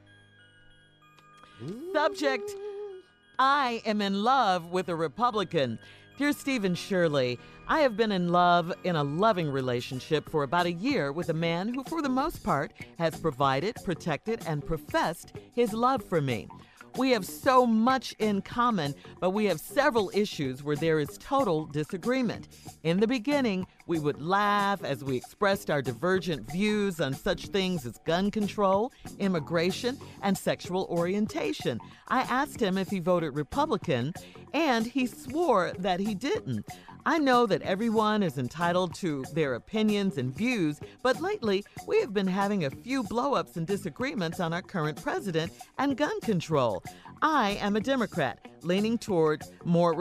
Subject: I am in love with a Republican. Dear Stephen Shirley, I have been in a loving relationship for about a year with a man who, for the most part, has provided, protected, and professed his love for me. We have so much in common, but we have several issues where there is total disagreement. In the beginning, we would laugh as we expressed our divergent views on such things as gun control, immigration, and sexual orientation. I asked him if he voted Republican, and he swore that he didn't. I know that everyone is entitled to their opinions and views, but lately we have been having a few blow-ups and disagreements on our current president and gun control. I am a Democrat, leaning toward more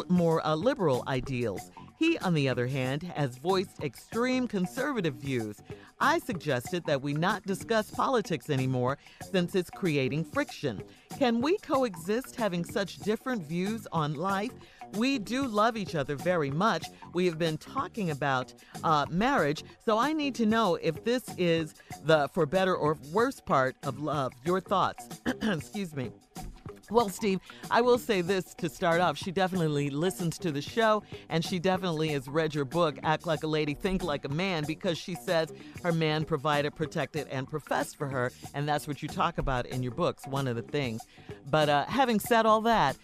liberal ideals. He, on the other hand, has voiced extreme conservative views. I suggested that we not discuss politics anymore since it's creating friction. Can we coexist having such different views on life? We do love each other very much. We have been talking about marriage, so I need to know if this is the for better or worse part of love. Your thoughts. Excuse me. Well, Steve, I will say this to start off. She definitely listens to the show, and she definitely has read your book, Act Like a Lady, Think Like a Man, because she says her man provided, protected, and professed for her, and that's what you talk about in your books, one of the things. But having said all that,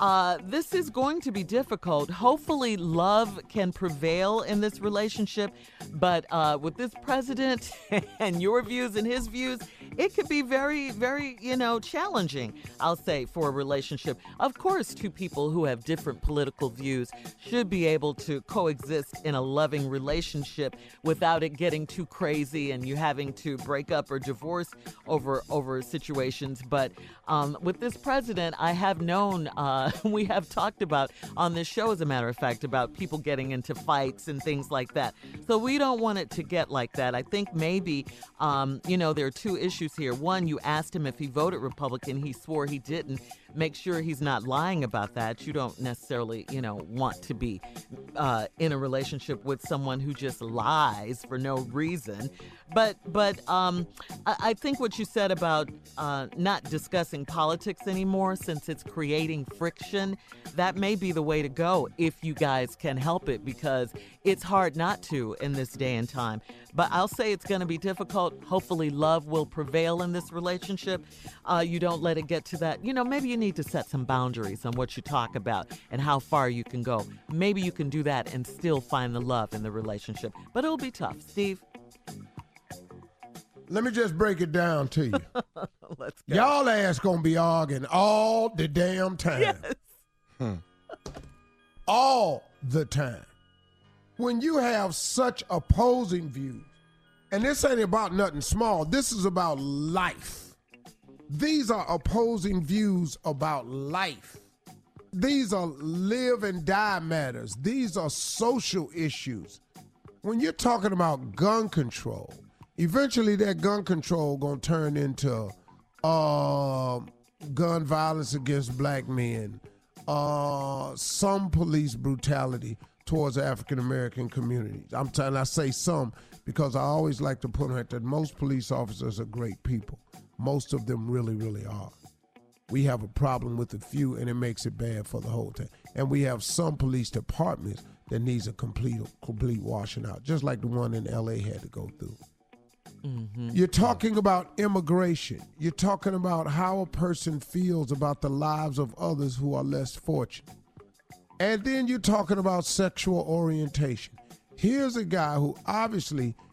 this is going to be difficult. Hopefully love can prevail in this relationship, but with this president and your views and his views, it could be very, very, challenging, I'll say, for a relationship. Of course, two people who have different political views should be able to coexist in a loving relationship without it getting too crazy and you having to break up or divorce over situations. But with this president, I have known, we have talked about on this show, as a matter of fact, about people getting into fights and things like that. So we don't want it to get like that. I think maybe, there are two issues here. One, you asked him if he voted Republican. He swore he didn't. Make sure he's not lying about that. You don't necessarily, want to be in a relationship with someone who just lies for no reason. But I think what you said about not discussing politics anymore since it's creating friction, that may be the way to go if you guys can help it, because it's hard not to in this day and time. But I'll say it's going to be difficult. Hopefully love will prevail in this relationship. You don't let it get to that. Maybe you need to set some boundaries on what you talk about and how far you can go. Maybe you can do that and still find the love in the relationship. But it'll be tough. Steve? Let me just break it down to you. Let's go. Y'all ass gonna be arguing all the damn time. Yes. All the time. When you have such opposing views, and this ain't about nothing small, this is about life. These are opposing views about life. These are live and die matters. These are social issues. When you're talking about gun control, eventually that gun control gonna turn into gun violence against black men, some police brutality towards African American communities. I say some because I always like to point out that most police officers are great people. Most of them really, really are. We have a problem with a few, and it makes it bad for the whole thing. And we have some police departments that needs a complete washing out, just like the one in LA had to go through. Mm-hmm. You're talking about immigration. You're talking about how a person feels about the lives of others who are less fortunate. And then you're talking about sexual orientation. Here's a guy who obviously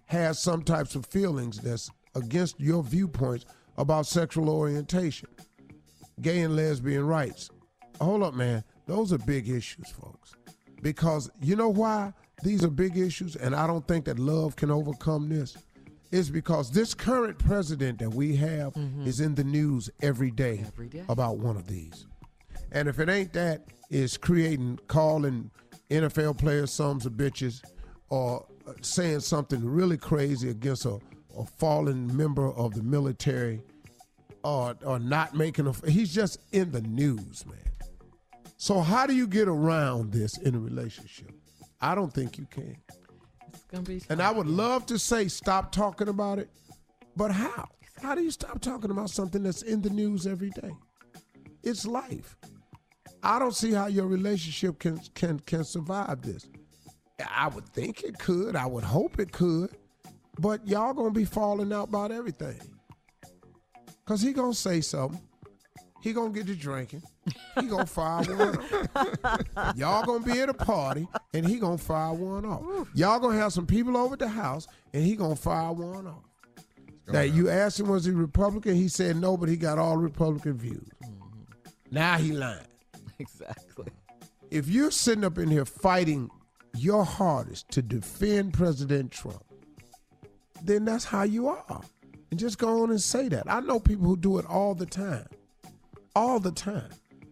has some types of feelings that's against your viewpoints about sexual orientation, gay and lesbian rights. Hold up, man. Those are big issues, folks. Because you know why these are big issues, and I don't think that love can overcome this? It's because this current president that we have is in the news every day about one of these. And if it ain't that, it's calling NFL players sons of bitches or saying something really crazy against a fallen member of the military or not making he's just in the news, man. So how do you get around this in a relationship? I don't think you can. It's gonna be. And I would love to say stop talking about it, but how? How do you stop talking about something that's in the news every day? It's life. I don't see how your relationship can survive this. I would think it could. I would hope it could. But y'all gonna be falling out about everything. Because he gonna say something. He gonna get to drinking. He gonna fire one off. Y'all gonna be at a party, and he gonna fire one off. Y'all gonna have some people over at the house, and he gonna fire one off. Now, you asked him, was he Republican? He said no, but he got all Republican views. Now he lying. Exactly. If you're sitting up in here fighting your hardest to defend President Trump, then that's how you are. And just go on and say that. I know people who do it all the time. All the time.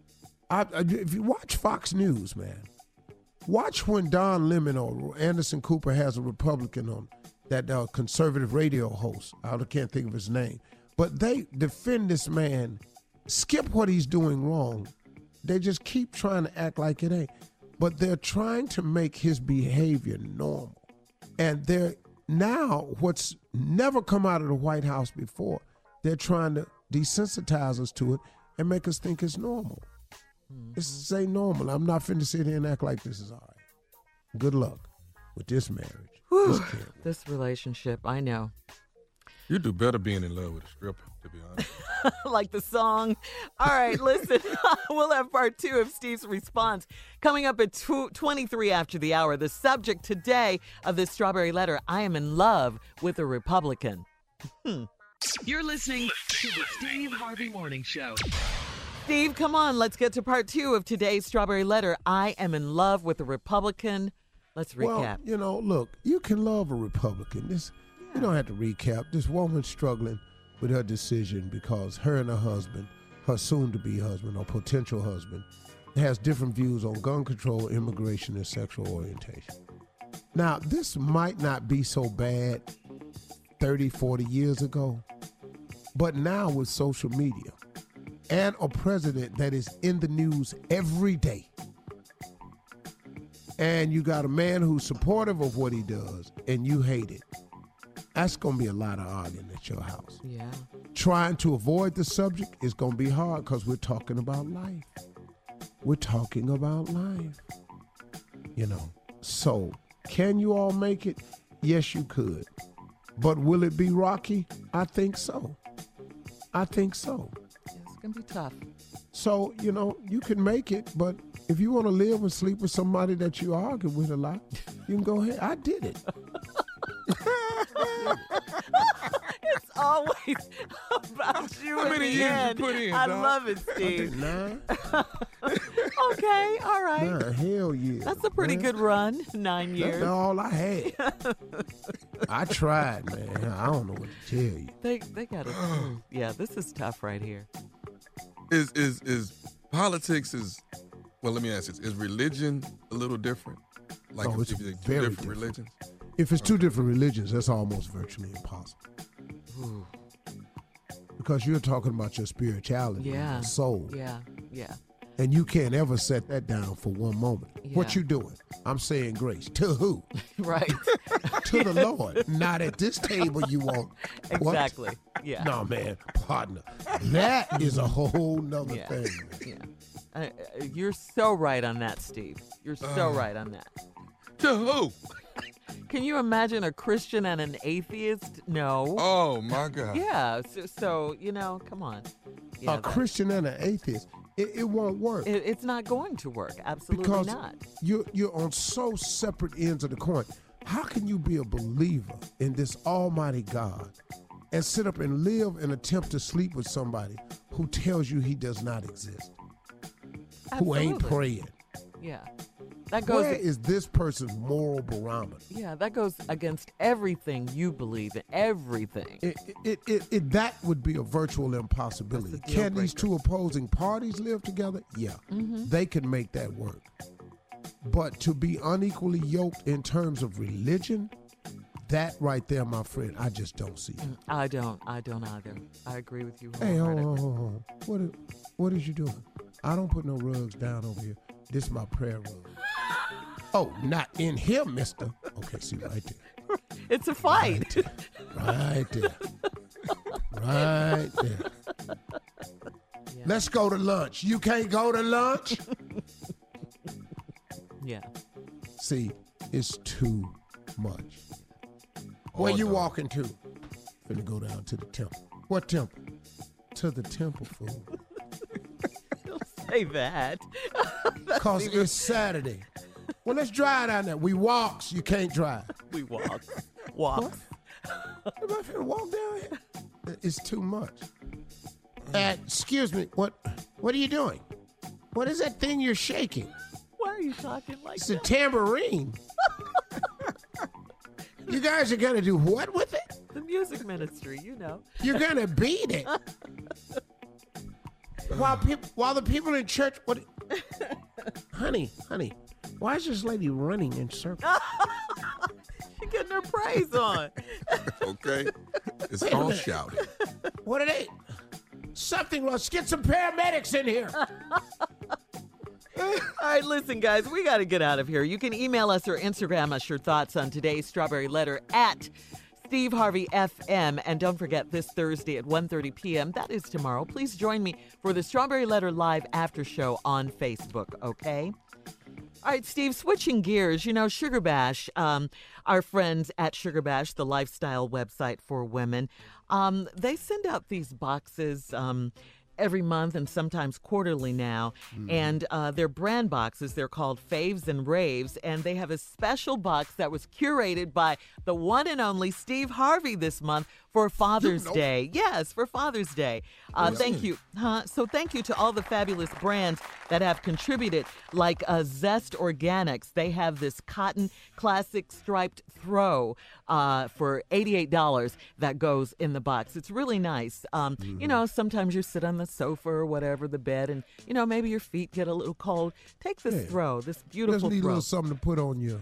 If you watch Fox News, man, watch when Don Lemon or Anderson Cooper has a Republican on that conservative radio host. I can't think of his name. But they defend this man, skip what he's doing wrong. They just keep trying to act like it ain't. But they're trying to make his behavior normal. And they're now, what's never come out of the White House before, they're trying to desensitize us to it and make us think it's normal. This ain't normal. I'm not finna sit here and act like this is all right. Good luck with this marriage. This relationship, I know. You do better being in love with a stripper, to be honest. Like the song. All right, listen, we'll have part 2 of Steve's response coming up at 23 after the hour. The subject today of this Strawberry Letter, I am in love with a Republican. You're listening to the Steve Harvey Morning Show. Steve, come on, let's get to part 2 of today's Strawberry Letter. I am in love with a Republican. Let's recap. Well, look, you can love a Republican. You don't have to recap. This woman's struggling with her decision because her and her husband, her soon-to-be husband or potential husband, has different views on gun control, immigration, and sexual orientation. Now, this might not be so bad 30, 40 years ago, but now with social media and a president that is in the news every day, and you got a man who's supportive of what he does and you hate it, that's going to be a lot of arguing at your house. Yeah. Trying to avoid the subject is going to be hard because we're talking about life. We're talking about life. So can you all make it? Yes, you could. But will it be rocky? I think so. It's going to be tough. So, you can make it, but if you want to live and sleep with somebody that you argue with a lot, you can go ahead. I did it. It's always about you. How many years you put in, I dog? love it, Steve. 9. Okay, all right. 9, hell yeah. That's a pretty good run, 9 years. That's all I had. I tried, man. I don't know what to tell you. They got it. Yeah, this is tough right here. Is politics well, let me ask this. Is religion a little different? Like No, if it's it's very different different. religions? If it's two different religions, that's almost virtually impossible. Because you're talking about your spirituality, Yeah. your soul. Yeah. And you can't ever set that down for one moment. What Yeah. you doing? I'm saying grace. To who? Right. To the Lord. Not at this table you won't. What? Exactly. Yeah. No, man, partner. That is a whole nother Yeah. thing. Yeah. You're so right on that, Steve. You're so right on that. To who? Can you imagine a Christian and an atheist? No. Oh, my God. Yeah. So come on. Yeah, A Christian and an atheist, it won't work. It's not going to work. Absolutely Because not. you're on so separate ends of the coin. How can you be a believer in this almighty God and sit up and live and attempt to sleep with somebody who tells you he does not exist? Who ain't Absolutely. praying? Yeah. That goes. Where is this person's moral barometer? Yeah, that goes against everything you believe in. Everything. That would be a virtual impossibility. That's a deal Can these two opposing parties live together? Yeah, they can make that work. But to be unequally yoked in terms of religion, that right there, my friend, I just don't see it. I don't either. I agree with you. Hey, hold on. What is you doing? I don't put no rugs down over here. This is my prayer room. Oh, not in here, mister. Okay, see, right there. It's a fight. Right there. Right there. Yeah. Let's go to lunch. You can't go to lunch? Yeah. See, it's too much. Where you walking to? Finna go down to the temple. What temple? To the temple, fool. Say that. Because it's Saturday. Well, let's drive down there. We walks. You can't drive. We walk. Walks. Everybody finna walk down here? It's too much. Excuse me. What are you doing? What is that thing you're shaking? Why are you talking like It's a that? tambourine. You guys are going to do what with it? The music ministry, you know. You're going to beat it. While the people in church, honey, why is this lady running in circles? She's getting her praise on. Okay. It's Wait a all minute. shouting. What are they? Something. Let's get some paramedics in here. All right, listen, guys, we got to get out of here. You can email us or Instagram us your thoughts on today's Strawberry Letter at Steve Harvey FM. And don't forget, this Thursday at 1:30 p.m., that is tomorrow, please join me for the Strawberry Letter Live After Show on Facebook, okay? All right, Steve, switching gears, you know, Sugar Bash, our friends at Sugar Bash, the lifestyle website for women, they send out these boxes every month and sometimes quarterly now. And they're brand boxes. They're called Faves and Raves. And they have a special box that was curated by the one and only Steve Harvey this month for Father's Day. Yes, for Father's Day. Thank you. So thank you to all the fabulous brands that have contributed, like Zest Organics. They have this cotton classic striped throw for $88 that goes in the box. It's really nice. You know, sometimes you sit on the sofa or whatever, the bed, and, you know, maybe your feet get a little cold. Take this throw, this beautiful Just need a throw. little something to put on your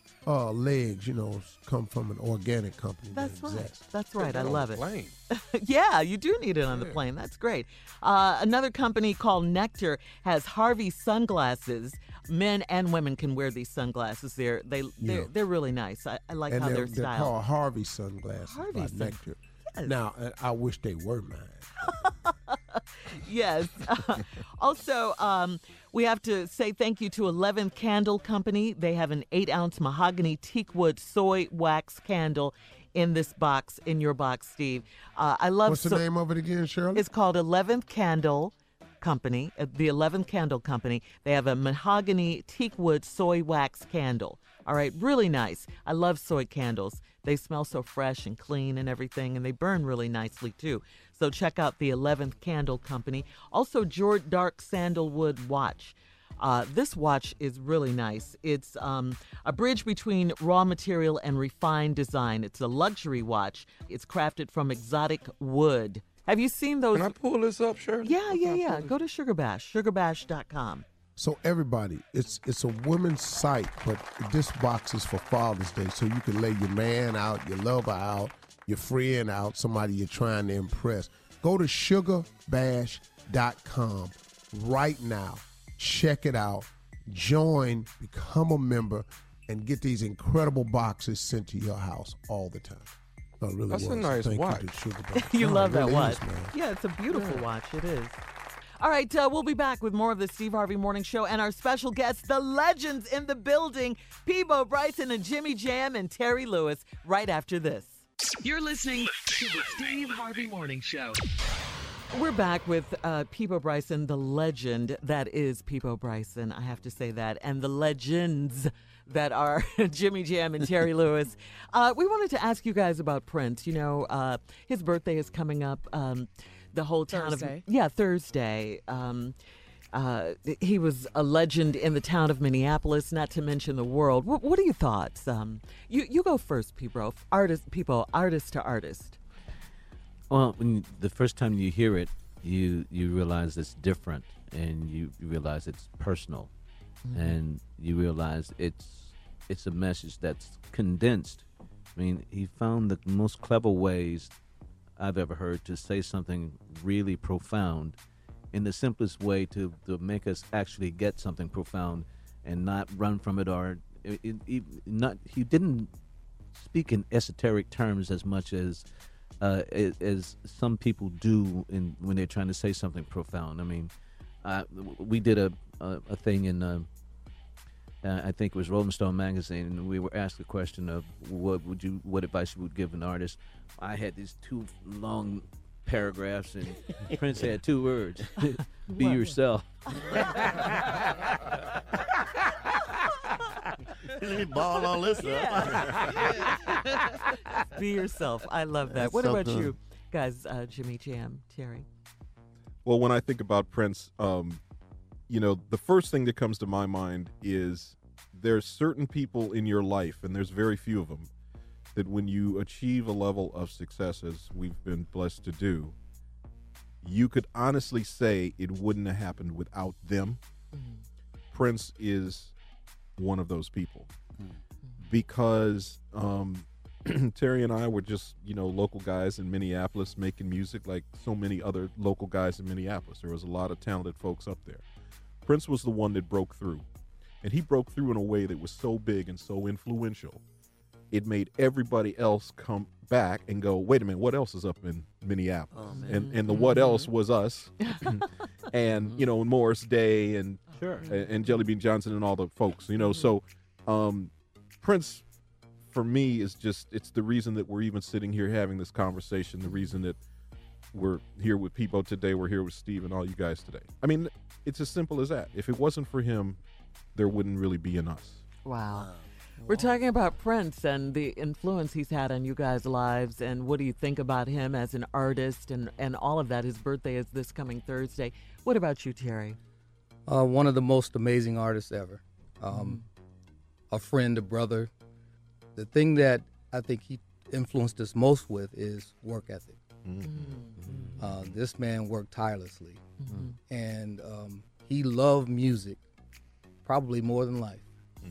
legs, you know, come from an organic company. That's named right. Zest. That's right. I love it. Plane. Yeah, you do need it on the plane. That's great. Another company called Nectar has Harvey sunglasses. Men and women can wear these sunglasses. They're really nice. I like And how they're styled. called Harvey sunglasses Harvey by sun- Nectar. Yes. Now, I wish they were mine. Yes. Also, we have to say thank you to 11th Candle Company. They have an 8-ounce mahogany teakwood soy wax candle in this box, in your box, Steve. I love. What's the name of it again, Shirley? It's called 11th Candle Company, the 11th Candle Company. They have a mahogany teakwood soy wax candle. All right, really nice. I love soy candles. They smell so fresh and clean and everything, and they burn really nicely, too. So check out the 11th Candle Company. Also, Jord Dark Sandalwood Watch. This watch is really nice. It's a bridge between raw material and refined design. It's a luxury watch. It's crafted from exotic wood. Have you seen those? Can I pull this up, Shirley? Yeah. Go to Sugar Bash, sugarbash.com. So everybody, it's a women's site, but this box is for Father's Day, so you can lay your man out, your lover out, your friend out, somebody you're trying to impress. Go to sugarbash.com right now. Check it out. Join, become a member, and get these incredible boxes sent to your house all the time. No, it really That's a was. nice Thank watch. you to Sugar Bash. You No, love it that really watch. is, man. Yeah, it's a beautiful watch. It is. All right, we'll be back with more of the Steve Harvey Morning Show and our special guests, the legends in the building, Peebo Bryson and Jimmy Jam and Terry Lewis, right after this. You're listening to the Steve Harvey Morning Show. We're back with Peebo Bryson, the legend that is Peebo Bryson. I have to say that. And the legends that are Jimmy Jam and Terry Lewis. We wanted to ask you guys about Prince. You know, his birthday is coming up. The whole town Thursday. Thursday. He was a legend in the town of Minneapolis, not to mention the world. What are your thoughts? You go first, P-Bro. Artist to artist. Well, the first time you hear it, you realize it's different, and you realize it's personal, and you realize it's a message that's condensed. I mean, he found the most clever ways I've ever heard to say something really profound in the simplest way to make us actually get something profound and not run from it, or he didn't speak in esoteric terms as much as some people do when they're trying to say something profound. I mean, we did a thing in I think it was Rolling Stone magazine, and we were asked the question of what advice you would give an artist. I had these 2 long paragraphs, and Prince had 2 words: "Be yourself." Let me ball all this up. Be yourself. I love that. That's What so about good. you guys, Jimmy Jam, Terry? Well, when I think about Prince, the first thing that comes to my mind is there's certain people in your life, and there's very few of them, that when you achieve a level of success, as we've been blessed to do, you could honestly say it wouldn't have happened without them. Prince is one of those people, because Terry and I were just, local guys in Minneapolis making music like so many other local guys in Minneapolis. There was a lot of talented folks up there. Prince was the one that broke through, and he broke through in a way that was so big and so influential. It made everybody else come back and go, wait a minute, what else is up in Minneapolis? And the what else was us, and Morris Day and Jelly Bean Johnson and all the folks. So Prince, for me, is it's the reason that we're even sitting here having this conversation. The reason that we're here with Peebo today, we're here with Steve and all you guys today. I mean, it's as simple as that. If it wasn't for him, there wouldn't really be an us. Wow. We're talking about Prince and the influence he's had on you guys' lives, and what do you think about him as an artist and all of that? His birthday is this coming Thursday. What about you, Terry? One of the most amazing artists ever. A friend, a brother. The thing that I think he influenced us most with is work ethic. This man worked tirelessly, and he loved music probably more than life.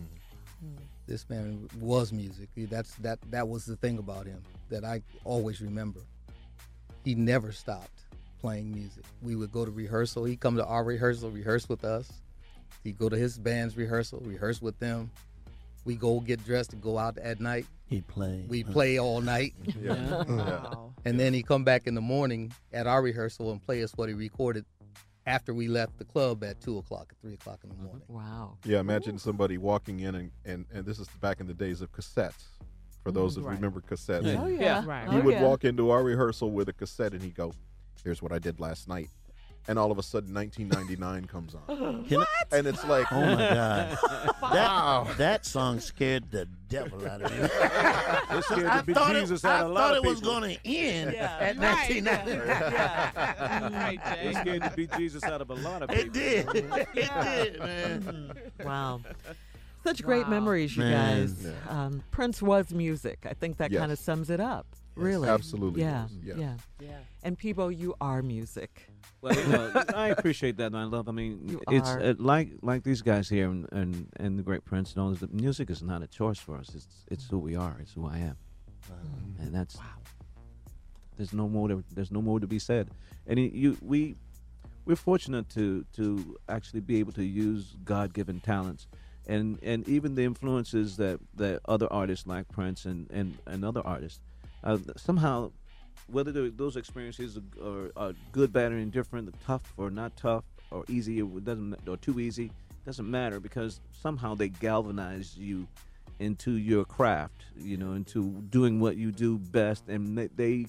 This man was music. That was the thing about him that I always remember. He never stopped playing music. We would go to rehearsal. He'd come to our rehearsal, rehearse with us. He'd go to his band's rehearsal, rehearse with them. We go get dressed and go out at night. He played. We play all night. Yeah. Wow. And then he come back in the morning at our rehearsal and play us what he recorded after we left the club at 2 o'clock, at 3 o'clock in the morning. Wow. Yeah, imagine somebody walking in and this is back in the days of cassettes. For those that remember cassettes. Oh, yeah. Right. He would walk into our rehearsal with a cassette and he'd go, here's what I did last night. And all of a sudden 1999 comes on. What? And it's like, oh my God. That song scared the devil out of me. It scared the bejesus out of a lot of I thought it was people. going to end at Right. 1999. Right, Jay. It scared the bejesus out of a lot of people. It did. It did, man. Wow. Such great memories, you Man. guys. Prince was music. I think that Yes. kind of sums it up. Really. absolutely Yeah. was. Yes. Yeah. Yeah. And Peebo, you are music. Well, I appreciate that, my love. I mean, You it's are. like these guys here and the great Prince and all this. The music is not a choice for us. It's who we are. It's who I am, and that's. There's no more to be said. And we're fortunate to actually be able to use God-given talents, and even the influences that other artists like Prince and other artists somehow. Whether those experiences are good, bad, or indifferent, tough or not tough, or easy or too easy, doesn't matter, because somehow they galvanize you into your craft, into doing what you do best, and they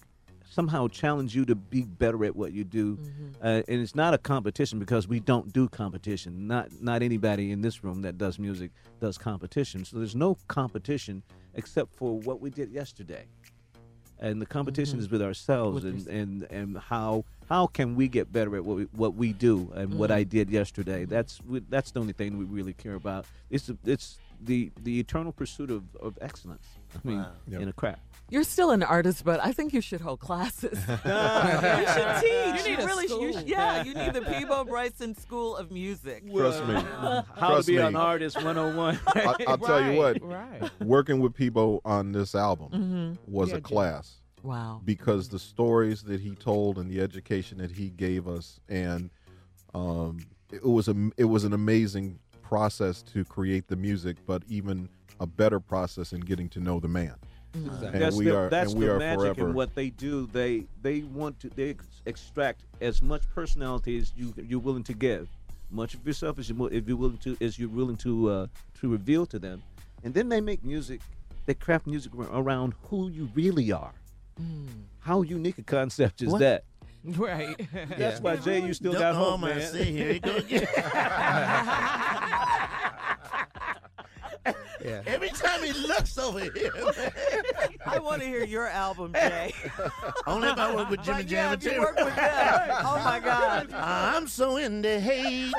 somehow challenge you to be better at what you do. And it's not a competition because we don't do competition. Not anybody in this room that does music does competition. So there's no competition except for what we did yesterday. And the competition is with ourselves and how can we get better at what we do and what I did yesterday. That's the only thing we really care about. It's the eternal pursuit of excellence. I mean, in a craft. You're still an artist, but I think you should hold classes. You should teach. You need a school. You need the Peabo Bryson School of Music. Trust me. How to be an artist 101. I'll tell you what. Right. Working with Peabo on this album was a class. Wow. Because the stories that he told and the education that he gave us, and it was an amazing process to create the music, but even a better process in getting to know the man. Exactly. And we are magic forever. in what they do. They extract as much personality as you're willing to give, much of yourself as you're willing to reveal to them, and then they make music. They craft music around who you really are. How unique a concept is that? Right. That's why Jay, you still got hope, man. I see. Here he goes again. Yeah. Every time he looks over here, man. I want to hear your album, Jay. Only if I work with Jimmy Jam and if you Terry. work with them. Oh my God. I'm so into hate.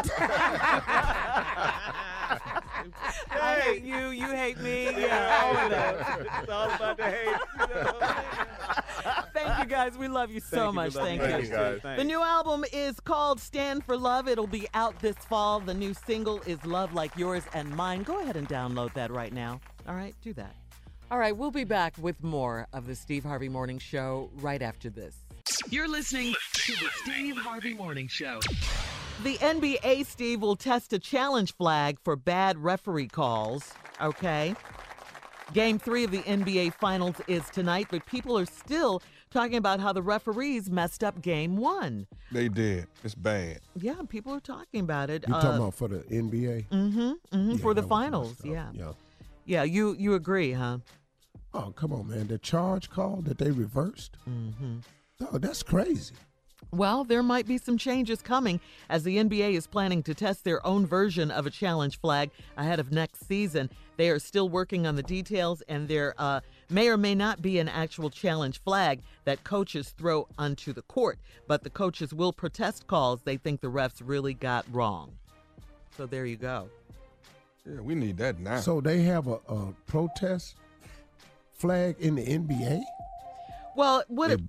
I hate you. You hate me. Yeah, all of that. It's all about the hate. Thank you, guys. We love you so much. Thank you. guys. The new album is called Stand for Love. It'll be out this fall. The new single is Love Like Yours and Mine. Go ahead and download that right now. All right, do that. All right, we'll be back with more of the Steve Harvey Morning Show right after this. You're listening to the Steve Harvey Morning Show. The NBA, Steve, will test a challenge flag for bad referee calls, okay? Game 3 of the NBA Finals is tonight, but people are still talking about how the referees messed up Game 1. They did. It's bad. Yeah, people are talking about it. You talking about for the NBA? Yeah, for the that was finals, messed up. yeah. Yeah, you agree, huh? Oh, come on, man. The charge call that they reversed? Oh, that's crazy. Well, there might be some changes coming as the NBA is planning to test their own version of a challenge flag ahead of next season. They are still working on the details, and there may or may not be an actual challenge flag that coaches throw onto the court, but the coaches will protest calls they think the refs really got wrong. So there you go. Yeah, we need that now. So they have a protest flag in the NBA? Well,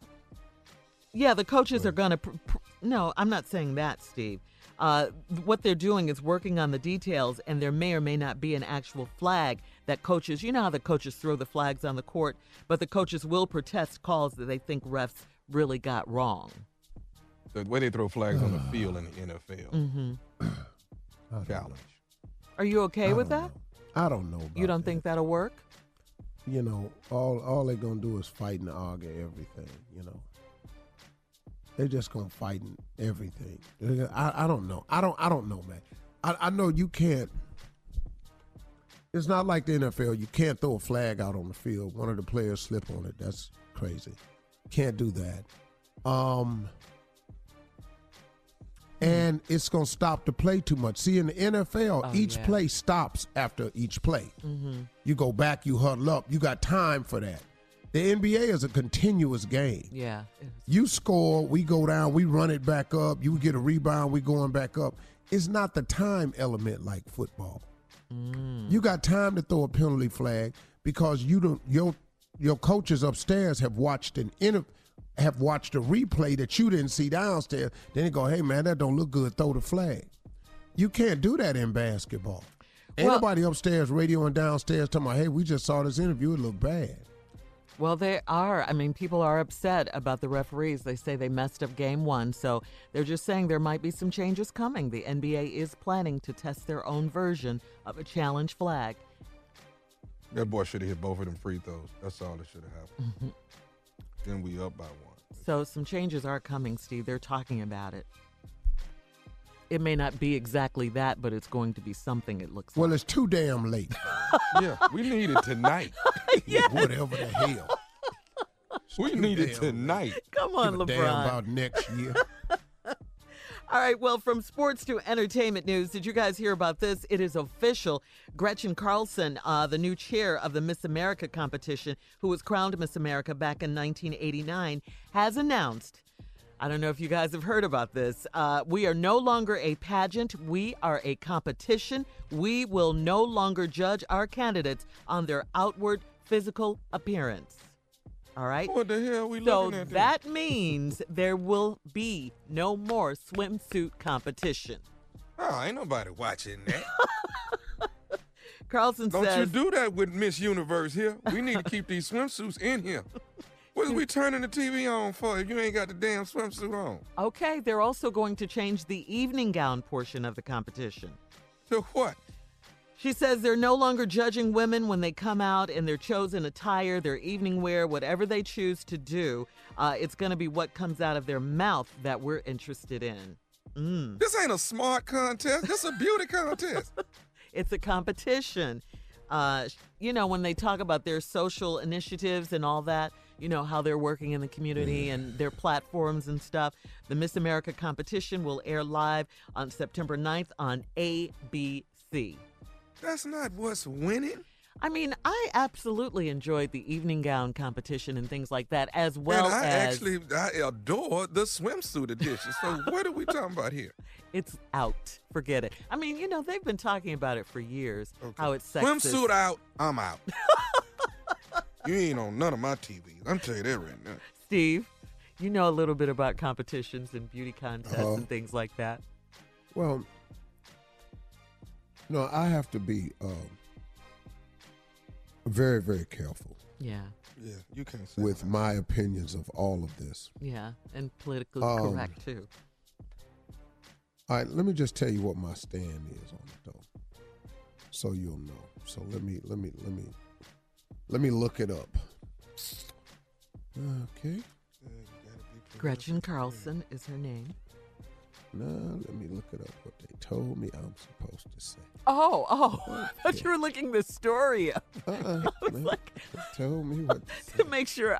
yeah, the coaches are going to no, I'm not saying that, Steve. What they're doing is working on the details, and there may or may not be an actual flag that coaches, you know how the coaches throw the flags on the court, but the coaches will protest calls that they think refs really got wrong. The way they throw flags on the field in the NFL. Challenge. Are you okay with that? I don't know about You don't think that'll work? You know, all they're going to do is fight and argue everything, you know. They're just going to fight in everything. I don't know. I don't know, man. I know you can't. It's not like the NFL. You can't throw a flag out on the field. One of the players slip on it. That's crazy. Can't do that. And it's going to stop the play too much. See, in the NFL, each play stops after each play. You go back, you huddle up. You got time for that. The NBA is a continuous game. Yeah. You score, we go down, we run it back up. You get a rebound, we going back up. It's not the time element like football. You got time to throw a penalty flag because you don't. Your coaches upstairs have watched a replay that you didn't see downstairs. Then they go, "Hey man, that don't look good. Throw the flag." You can't do that in basketball. Ain't nobody upstairs radioing downstairs talking about, "Hey, we just saw this interview. It looked bad." Well, they are. I mean, people are upset about the referees. They say they messed up Game 1, so they're just saying there might be some changes coming. The NBA is planning to test their own version of a challenge flag. That boy should have hit both of them free throws. That's all that should have happened. Then we up by 1. So some changes are coming, Steve. They're talking about it. It may not be exactly that, but it's going to be something, it looks like. Well, it's too damn late. Yeah, we need it tonight. Yes. Whatever the hell. We need it tonight. Come on, Give a LeBron. damn about next year. All right, well, from sports to entertainment news, did you guys hear about this? It is official. Gretchen Carlson, the new chair of the Miss America competition, who was crowned Miss America back in 1989, has announced, I don't know if you guys have heard about this, we are no longer a pageant. We are a competition. We will no longer judge our candidates on their outward physical appearance. All right? What the hell are we So looking at? that means there will be no more swimsuit competition. Oh, ain't nobody watching that. Carlson Don't says, you do that with Miss Universe here. We need to keep these swimsuits in here. What are we turning the TV on for if you ain't got the damn swimsuit on? okay, they're also going to change the evening gown portion of the competition. To what? She says they're no longer judging women when they come out in their chosen attire, their evening wear, whatever they choose to do. It's going to be what comes out of their mouth that we're interested in. This ain't a smart contest. This a beauty contest. It's a competition. When they talk about their social initiatives and all that, how they're working in the community and their platforms and stuff. The Miss America competition will air live on September 9th on ABC. That's not what's winning. I mean, I absolutely enjoyed the evening gown competition and things like that, as well and as... I adore the swimsuit edition. So what are we talking about here? It's out. Forget it. I mean, they've been talking about it for years, how it's sexist. Swimsuit out, I'm out. You ain't on none of my TV. I'm telling you that right now. Steve, you know a little bit about competitions and beauty contests and things like that. Well, no, I have to be very, very careful. Yeah. Yeah, you can't say with that. my opinions of all of this. Yeah, and politically correct, too. All right, let me just tell you what my stand is on it, though, so you'll know. So let me look it up. Okay. Gretchen Carlson is her name. Now, let me look it up, what they told me I'm supposed to say. Oh, I thought you were looking the story up. I was like, they told me what to make sure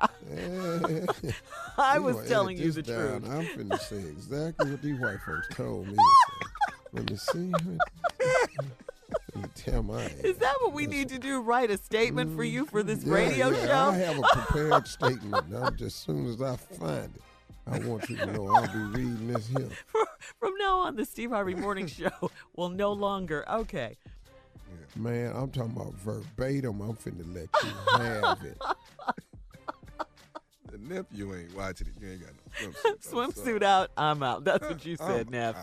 I was telling you the truth. I'm finna say exactly what these white folks told me. Let me see. Let me tell my ass. Is that what we need to do? Write a statement for you for this radio show? I have a prepared statement. Now, just as soon as I find it, I want you to know I'll be reading this here. From now on, the Steve Harvey Morning Show will no longer. Okay. Man, I'm talking about verbatim. I'm finna let you have it. The nephew ain't watching it. You ain't got no swimsuit. Swimsuit out, I'm out. That's what you said, Neff.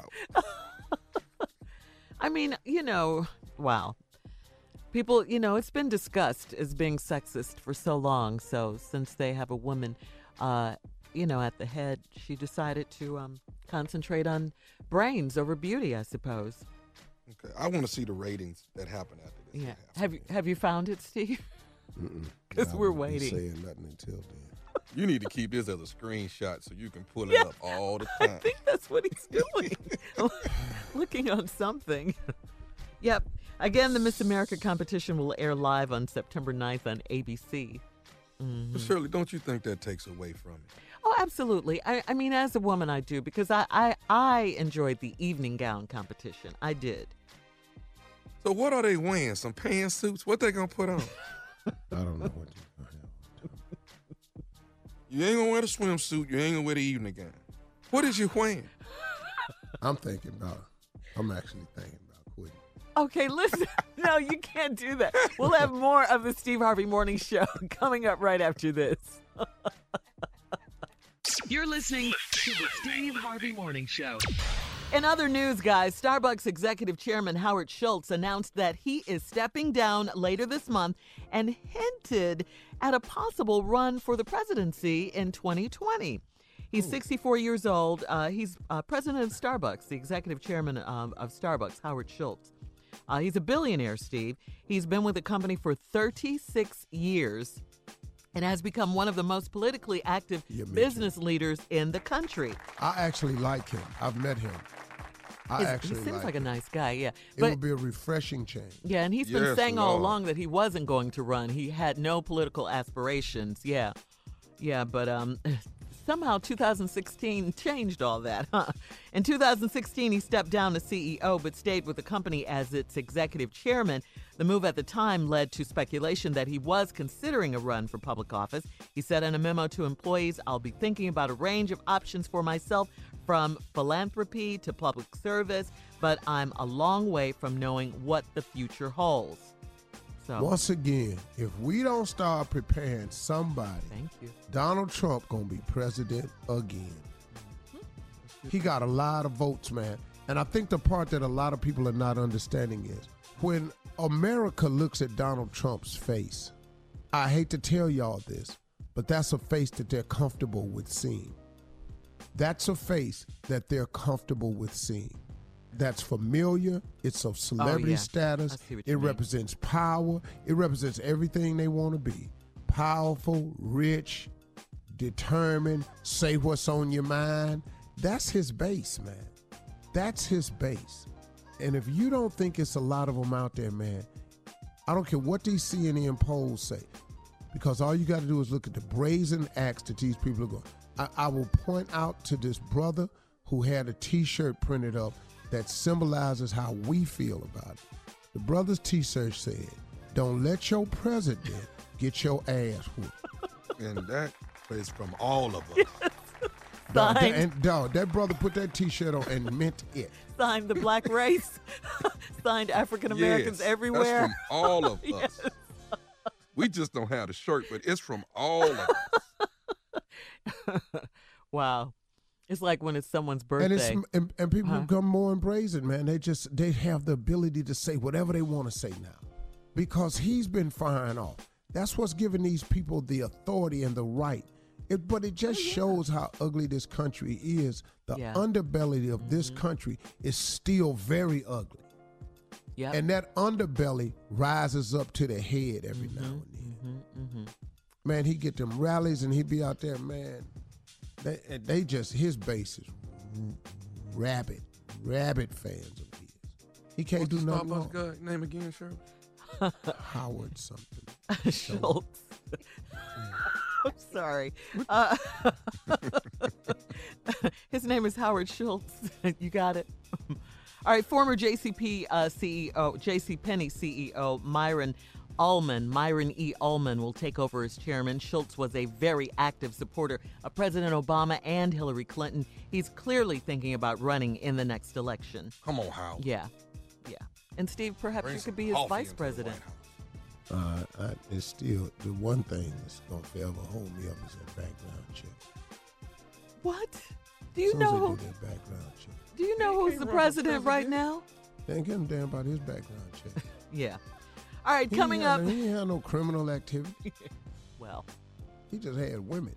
I mean, wow. People, it's been discussed as being sexist for so long. So since they have a woman, at the head, she decided to concentrate on brains over beauty, I suppose. Okay, I want to see the ratings that happen after this. Yeah. Have you found it, Steve? Because we're waiting. Saying nothing until then. You need to keep this as a screenshot so you can pull it up all the time. I think that's what he's doing. Looking on something. Yep. Again, the Miss America competition will air live on September 9th on ABC. Mm-hmm. But Shirley, don't you think that takes away from it? Oh, absolutely. I mean, as a woman, I do, because I enjoyed the evening gown competition. I did. So what are they wearing? Some pantsuits? What they gonna put on? I don't know what you're going to have. You ain't gonna wear the swimsuit. You ain't gonna wear the evening gown. What is you wearing? I'm actually thinking about quitting. Okay, listen. No, you can't do that. We'll have more of the Steve Harvey Morning Show coming up right after this. You're listening to the Steve Harvey Morning Show. In other news, guys, Starbucks executive chairman Howard Schultz announced that he is stepping down later this month and hinted at a possible run for the presidency in 2020. He's 64 years old. He's president of Starbucks, the executive chairman of Starbucks, Howard Schultz. He's a billionaire, Steve. He's been with the company for 36 years and has become one of the most politically active business leaders in the country. I actually like him. I've met him. He seems like a nice guy, yeah. It would be a refreshing change. Yeah, and he's been saying all along that he wasn't going to run. He had no political aspirations, yeah. Yeah, but somehow 2016 changed all that, huh? In 2016, he stepped down as CEO but stayed with the company as its executive chairman. The move at the time led to speculation that he was considering a run for public office. He said in a memo to employees, "I'll be thinking about a range of options for myself, from philanthropy to public service, but I'm a long way from knowing what the future holds." So, once again, if we don't start preparing somebody, thank you. Donald Trump gonna be president again. He got a lot of votes, man. And I think the part that a lot of people are not understanding is when America looks at Donald Trump's face, I hate to tell y'all this, but that's a face that they're comfortable with seeing. That's a face that they're comfortable with seeing. That's familiar. It's of celebrity status. It represents power. It represents everything they want to be. Powerful, rich, determined, say what's on your mind. That's his base, man. That's his base. And if you don't think it's a lot of them out there, man, I don't care what these CNN polls say, because all you got to do is look at the brazen acts that these people are going. I will point out to this brother who had a T-shirt printed up that symbolizes how we feel about it. The brother's T-shirt said, "Don't let your president get your ass whooped." And that is from all of us. Dog, that brother put that T-shirt on and meant it. Signed the black race. Signed African Americans everywhere. That's from all of us. Yes. We just don't have the shirt, but it's from all of us. Wow. It's like when it's someone's birthday. And people become more brazen, man. They have the ability to say whatever they want to say now because he's been firing off. That's what's giving these people the authority and the right. But it just shows how ugly this country is. The underbelly of this country is still very ugly. Yep. And that underbelly rises up to the head every now and then. Man, he get them rallies and he be out there, man. They just, his base is rabid fans of his. He can't do nothing wrong. What's the Starbucks guy name again, Shirley? Howard something. Schultz. I'm sorry. His name is Howard Schultz. You got it. All right, former JCPenney CEO Myron E. Ullman will take over as chairman. Schultz was a very active supporter of President Obama and Hillary Clinton. He's clearly thinking about running in the next election. Come on, Howard. Yeah. And Steve, perhaps you could be his vice president. It's still the one thing that's gonna forever hold me up is that background check. What? Do you know who? That background check. Do you know who's the president right now? They ain't give a damn about his background check. Yeah. All right, coming up. He ain't had no criminal activity. Well, he just had women.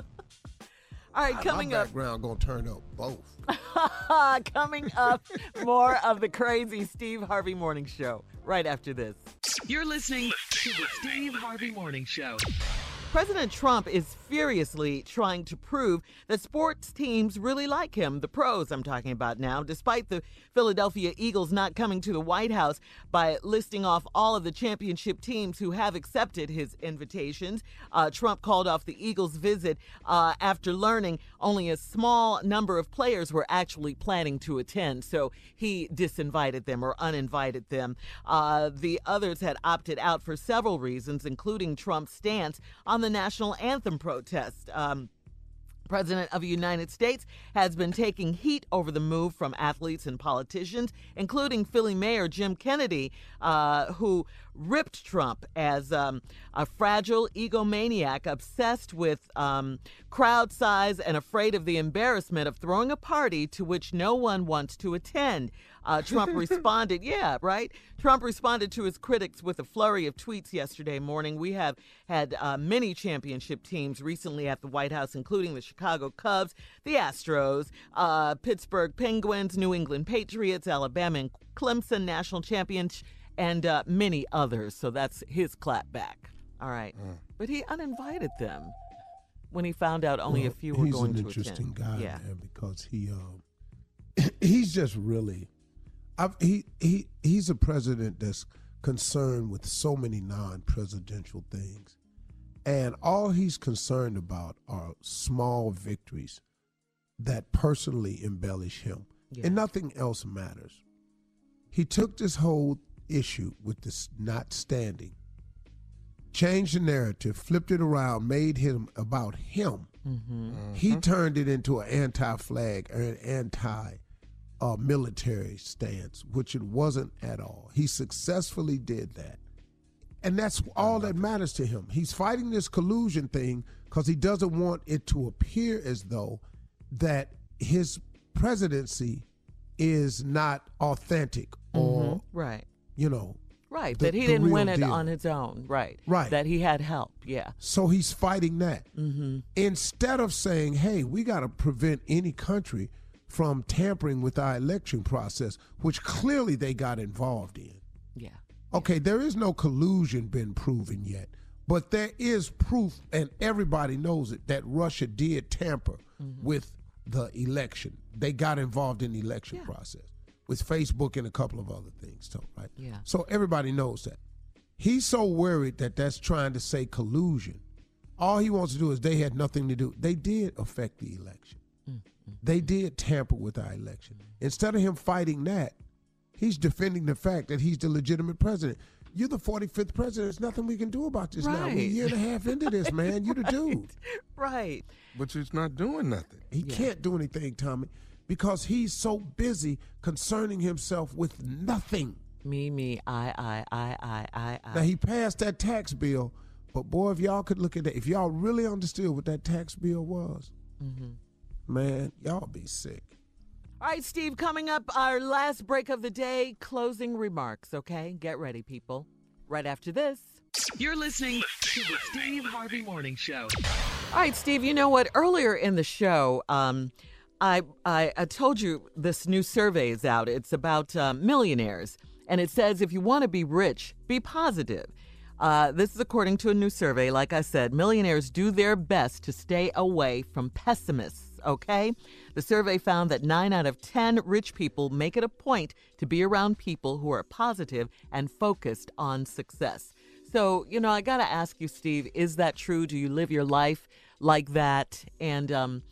All right, coming my up. background gonna turn up both. Coming up, more of the crazy Steve Harvey Morning Show right after this. You're listening to the Steve Harvey Morning Show. President Trump is furiously trying to prove that sports teams really like him, the pros I'm talking about now, despite the Philadelphia Eagles not coming to the White House by listing off all of the championship teams who have accepted his invitations. Trump called off the Eagles' visit after learning only a small number of players were actually planning to attend, so he disinvited them or uninvited them. The others had opted out for several reasons, including Trump's stance on the national anthem protest. President of the United States has been taking heat over the move from athletes and politicians, including Philly Mayor Jim Kennedy, who ripped Trump as a fragile egomaniac obsessed with crowd size and afraid of the embarrassment of throwing a party to which no one wants to attend. Trump responded, Trump responded to his critics with a flurry of tweets yesterday morning. We have had many championship teams recently at the White House, including the Chicago Cubs, the Astros, Pittsburgh Penguins, New England Patriots, Alabama and Clemson national champions, and many others. So that's his clapback. All right. But he uninvited them when he found out only a few were going to attend. He's an interesting guy, man, because he's just really... he's a president that's concerned with so many non-presidential things. And all he's concerned about are small victories that personally embellish him. Yeah. And nothing else matters. He took this whole issue with this not standing, changed the narrative, flipped it around, made him about him. He turned it into an anti-flag or an anti-military stance, which it wasn't at all. He successfully did that. And that's all that matters to him. He's fighting this collusion thing because he doesn't want it to appear as though that his presidency is not authentic or, right. you know. Right, the- that he the didn't real win it deal. on his own. Right. Right. That he had help. Yeah. So he's fighting that. Instead of saying, hey, we got to prevent any country from tampering with our election process, which clearly they got involved in. Yeah. Okay, there is no collusion been proven yet, but there is proof, and everybody knows it, that Russia did tamper with the election. They got involved in the election process with Facebook and a couple of other things too, right? Yeah. So everybody knows that. He's so worried that that's trying to say collusion. All he wants to do is they had nothing to do. They did affect the election. They did tamper with our election. Instead of him fighting that, he's defending the fact that he's the legitimate president. You're the 45th president. There's nothing we can do about this now. We're a Right. year and a half into this, man. You the dude. Right. But he's not doing nothing. He can't do anything, Tommy, because he's so busy concerning himself with nothing. Me, I. Now, he passed that tax bill, but boy, if y'all could look at that, if y'all really understood what that tax bill was, man, y'all be sick. All right, Steve, coming up, our last break of the day, closing remarks, okay? Get ready, people. Right after this. You're listening to the Steve Harvey Morning Show. All right, Steve, you know what? Earlier in the show, I told you this new survey is out. It's about millionaires, and it says if you want to be rich, be positive. This is according to a new survey. Like I said, millionaires do their best to stay away from pessimists, okay? The survey found that 9 out of 10 rich people make it a point to be around people who are positive and focused on success. So, you know, I got to ask you, Steve, is that true? Do you live your life like that? And,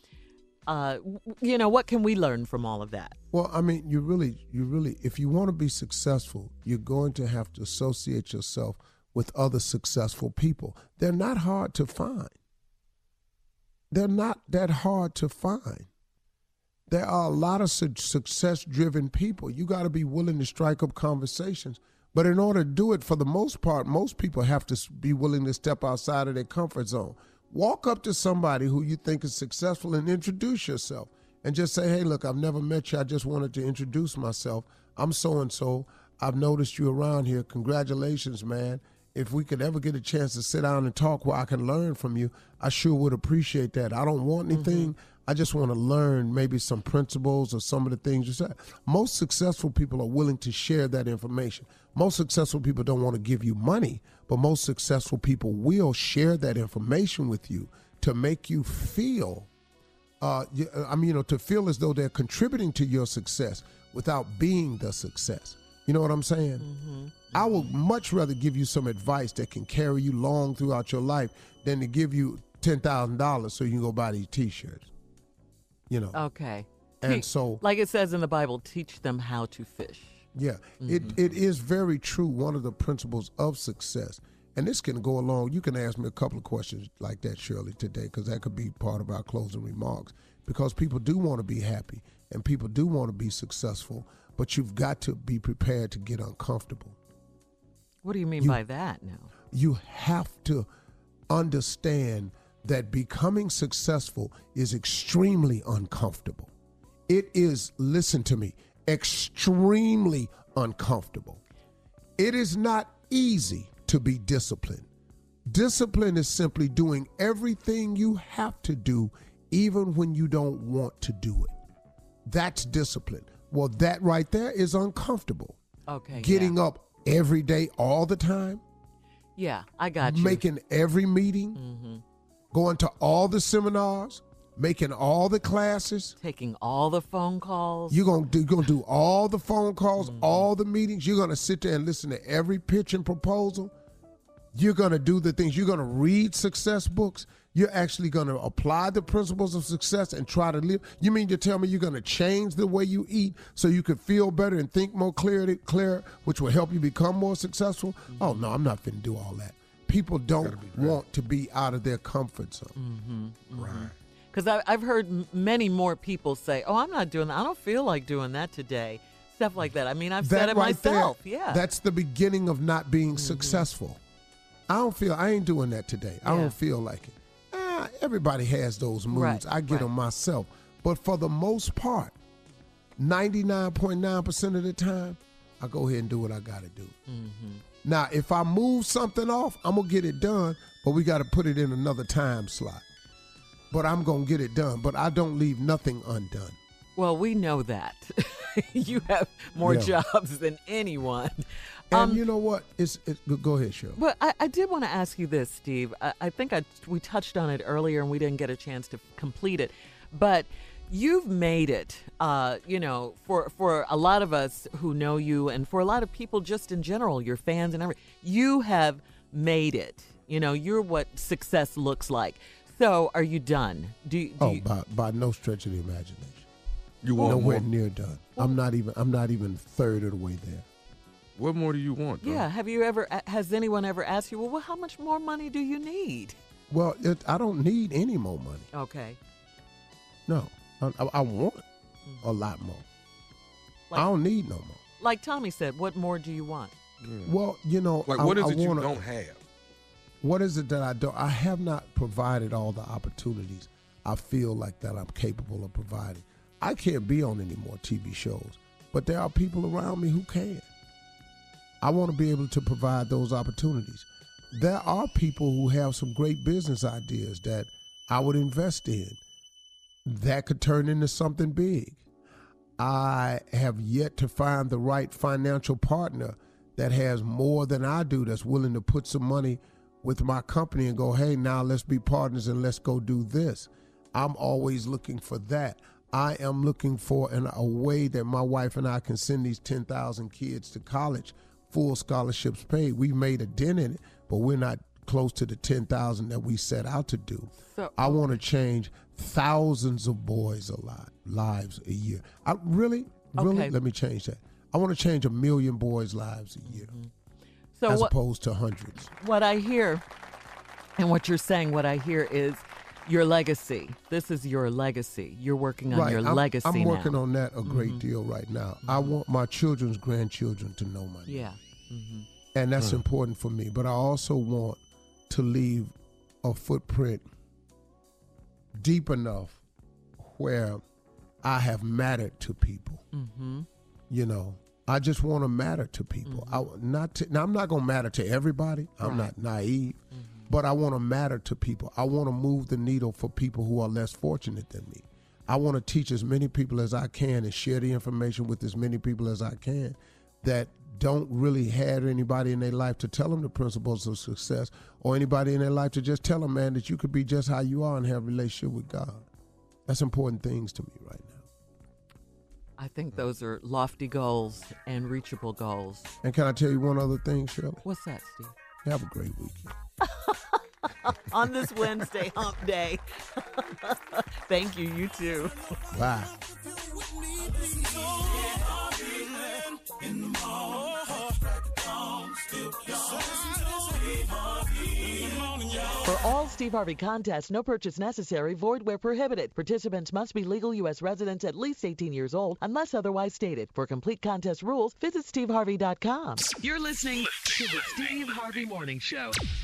you know, what can we learn from all of that? Well, I mean, you really, if you want to be successful, you're going to have to associate yourself with other successful people. They're not hard to find. They're not that hard to find. There are a lot of success-driven people. You got to be willing to strike up conversations. But in order to do it, for the most part, most people have to be willing to step outside of their comfort zone. Walk up to somebody who you think is successful and introduce yourself. And just say, hey, look, I've never met you. I just wanted to introduce myself. I'm so-and-so. I've noticed you around here. Congratulations, man. If we could ever get a chance to sit down and talk where I can learn from you, I sure would appreciate that. I don't want anything. I just want to learn maybe some principles or some of the things you said. Most successful people are willing to share that information. Most successful people don't want to give you money, but most successful people will share that information with you to make you feel, to feel as though they're contributing to your success without being the success. You know what I'm saying? I would much rather give you some advice that can carry you long throughout your life than to give you $10,000 so you can go buy these T-shirts. You know. Okay. And so, like it says in the Bible, teach them how to fish. Yeah, it is very true. One of the principles of success, and this can go along. You can ask me a couple of questions like that, Shirley, today, because that could be part of our closing remarks. Because people do want to be happy and people do want to be successful, but you've got to be prepared to get uncomfortable. What do you mean by that now? You have to understand that becoming successful is extremely uncomfortable. It is, listen to me, extremely uncomfortable. It is not easy to be disciplined. Discipline is simply doing everything you have to do, even when you don't want to do it. That's discipline. Well, that right there is uncomfortable. Okay. Getting up every day, all the time. Yeah, I got you. Making every meeting. Going to all the seminars. Making all the classes. Taking all the phone calls. You're gonna do all the phone calls, all the meetings. You're going to sit there and listen to every pitch and proposal. You're going to do the things. You're going to read success books. You're actually going to apply the principles of success and try to live. You mean to tell me you're going to change the way you eat so you can feel better and think more clear, which will help you become more successful? Mm-hmm. Oh, no, I'm not finna do all that. People don't want to be out of their comfort zone. Mm-hmm. Right. Because I've heard many more people say, oh, I'm not doing that. I don't feel like doing that today. Stuff like that. I mean, I've said it right myself. There, yeah. That's the beginning of not being successful. I ain't doing that today. I don't feel like it. Everybody has those moods. I get them myself. But for the most part, 99.9% of the time, I go ahead and do what I got to do. Mm-hmm. Now, if I move something off, I'm going to get it done, but we got to put it in another time slot. But I'm going to get it done. But I don't leave nothing undone. Well, we know that. You have more jobs than anyone. And you know what? Go ahead, Cheryl. But I did want to ask you this, Steve. I think we touched on it earlier and we didn't get a chance to complete it. But you've made it, for a lot of us who know you and for a lot of people just in general, your fans and everything, you have made it. You're what success looks like. So are you done? By no stretch of the imagination. You want nowhere more? Near done. I'm not even third of the way there. What more do you want, though? Yeah. Has anyone ever asked you, well, how much more money do you need? Well, I don't need any more money. Okay. No. I want a lot more. I don't need no more. Like Tommy said, what more do you want? Well, what is it you don't have? What is it that I don't? I have not provided all the opportunities I feel like that I'm capable of providing. I can't be on any more TV shows, but there are people around me who can. I want to be able to provide those opportunities. There are people who have some great business ideas that I would invest in that could turn into something big. I have yet to find the right financial partner that has more than I do, that's willing to put some money with my company and go, hey, now let's be partners and let's go do this. I'm always looking for that. I am looking for a way that my wife and I can send these 10,000 kids to college, full scholarships paid. We made a dent in it, but we're not close to the 10,000 that we set out to do. So, I want to change thousands of boys' lives a year. Let me change that. I want to change 1 million boys' lives a year, as opposed to hundreds. What I hear, and what you're saying, what I hear is your legacy. This is your legacy. You're working on your legacy now. I'm working on that a great deal right now. I want my children's grandchildren to know my name. Yeah. And that's important for me. But I also want to leave a footprint deep enough where I have mattered to people. I just want to matter to people. Now, I'm not going to matter to everybody. I'm not naive. But I want to matter to people. I want to move the needle for people who are less fortunate than me. I want to teach as many people as I can and share the information with as many people as I can that don't really have anybody in their life to tell them the principles of success, or anybody in their life to just tell them, man, that you could be just how you are and have a relationship with God. That's important things to me right now. I think those are lofty goals and reachable goals. And can I tell you one other thing, Shirley? What's that, Steve? Have a great weekend. On this Wednesday hump day. Thank you. You too. Bye. For all Steve Harvey contests, no purchase necessary, void where prohibited. Participants must be legal U.S. residents at least 18 years old, unless otherwise stated. For complete contest rules, visit steveharvey.com. You're listening to the Steve Harvey Morning Show.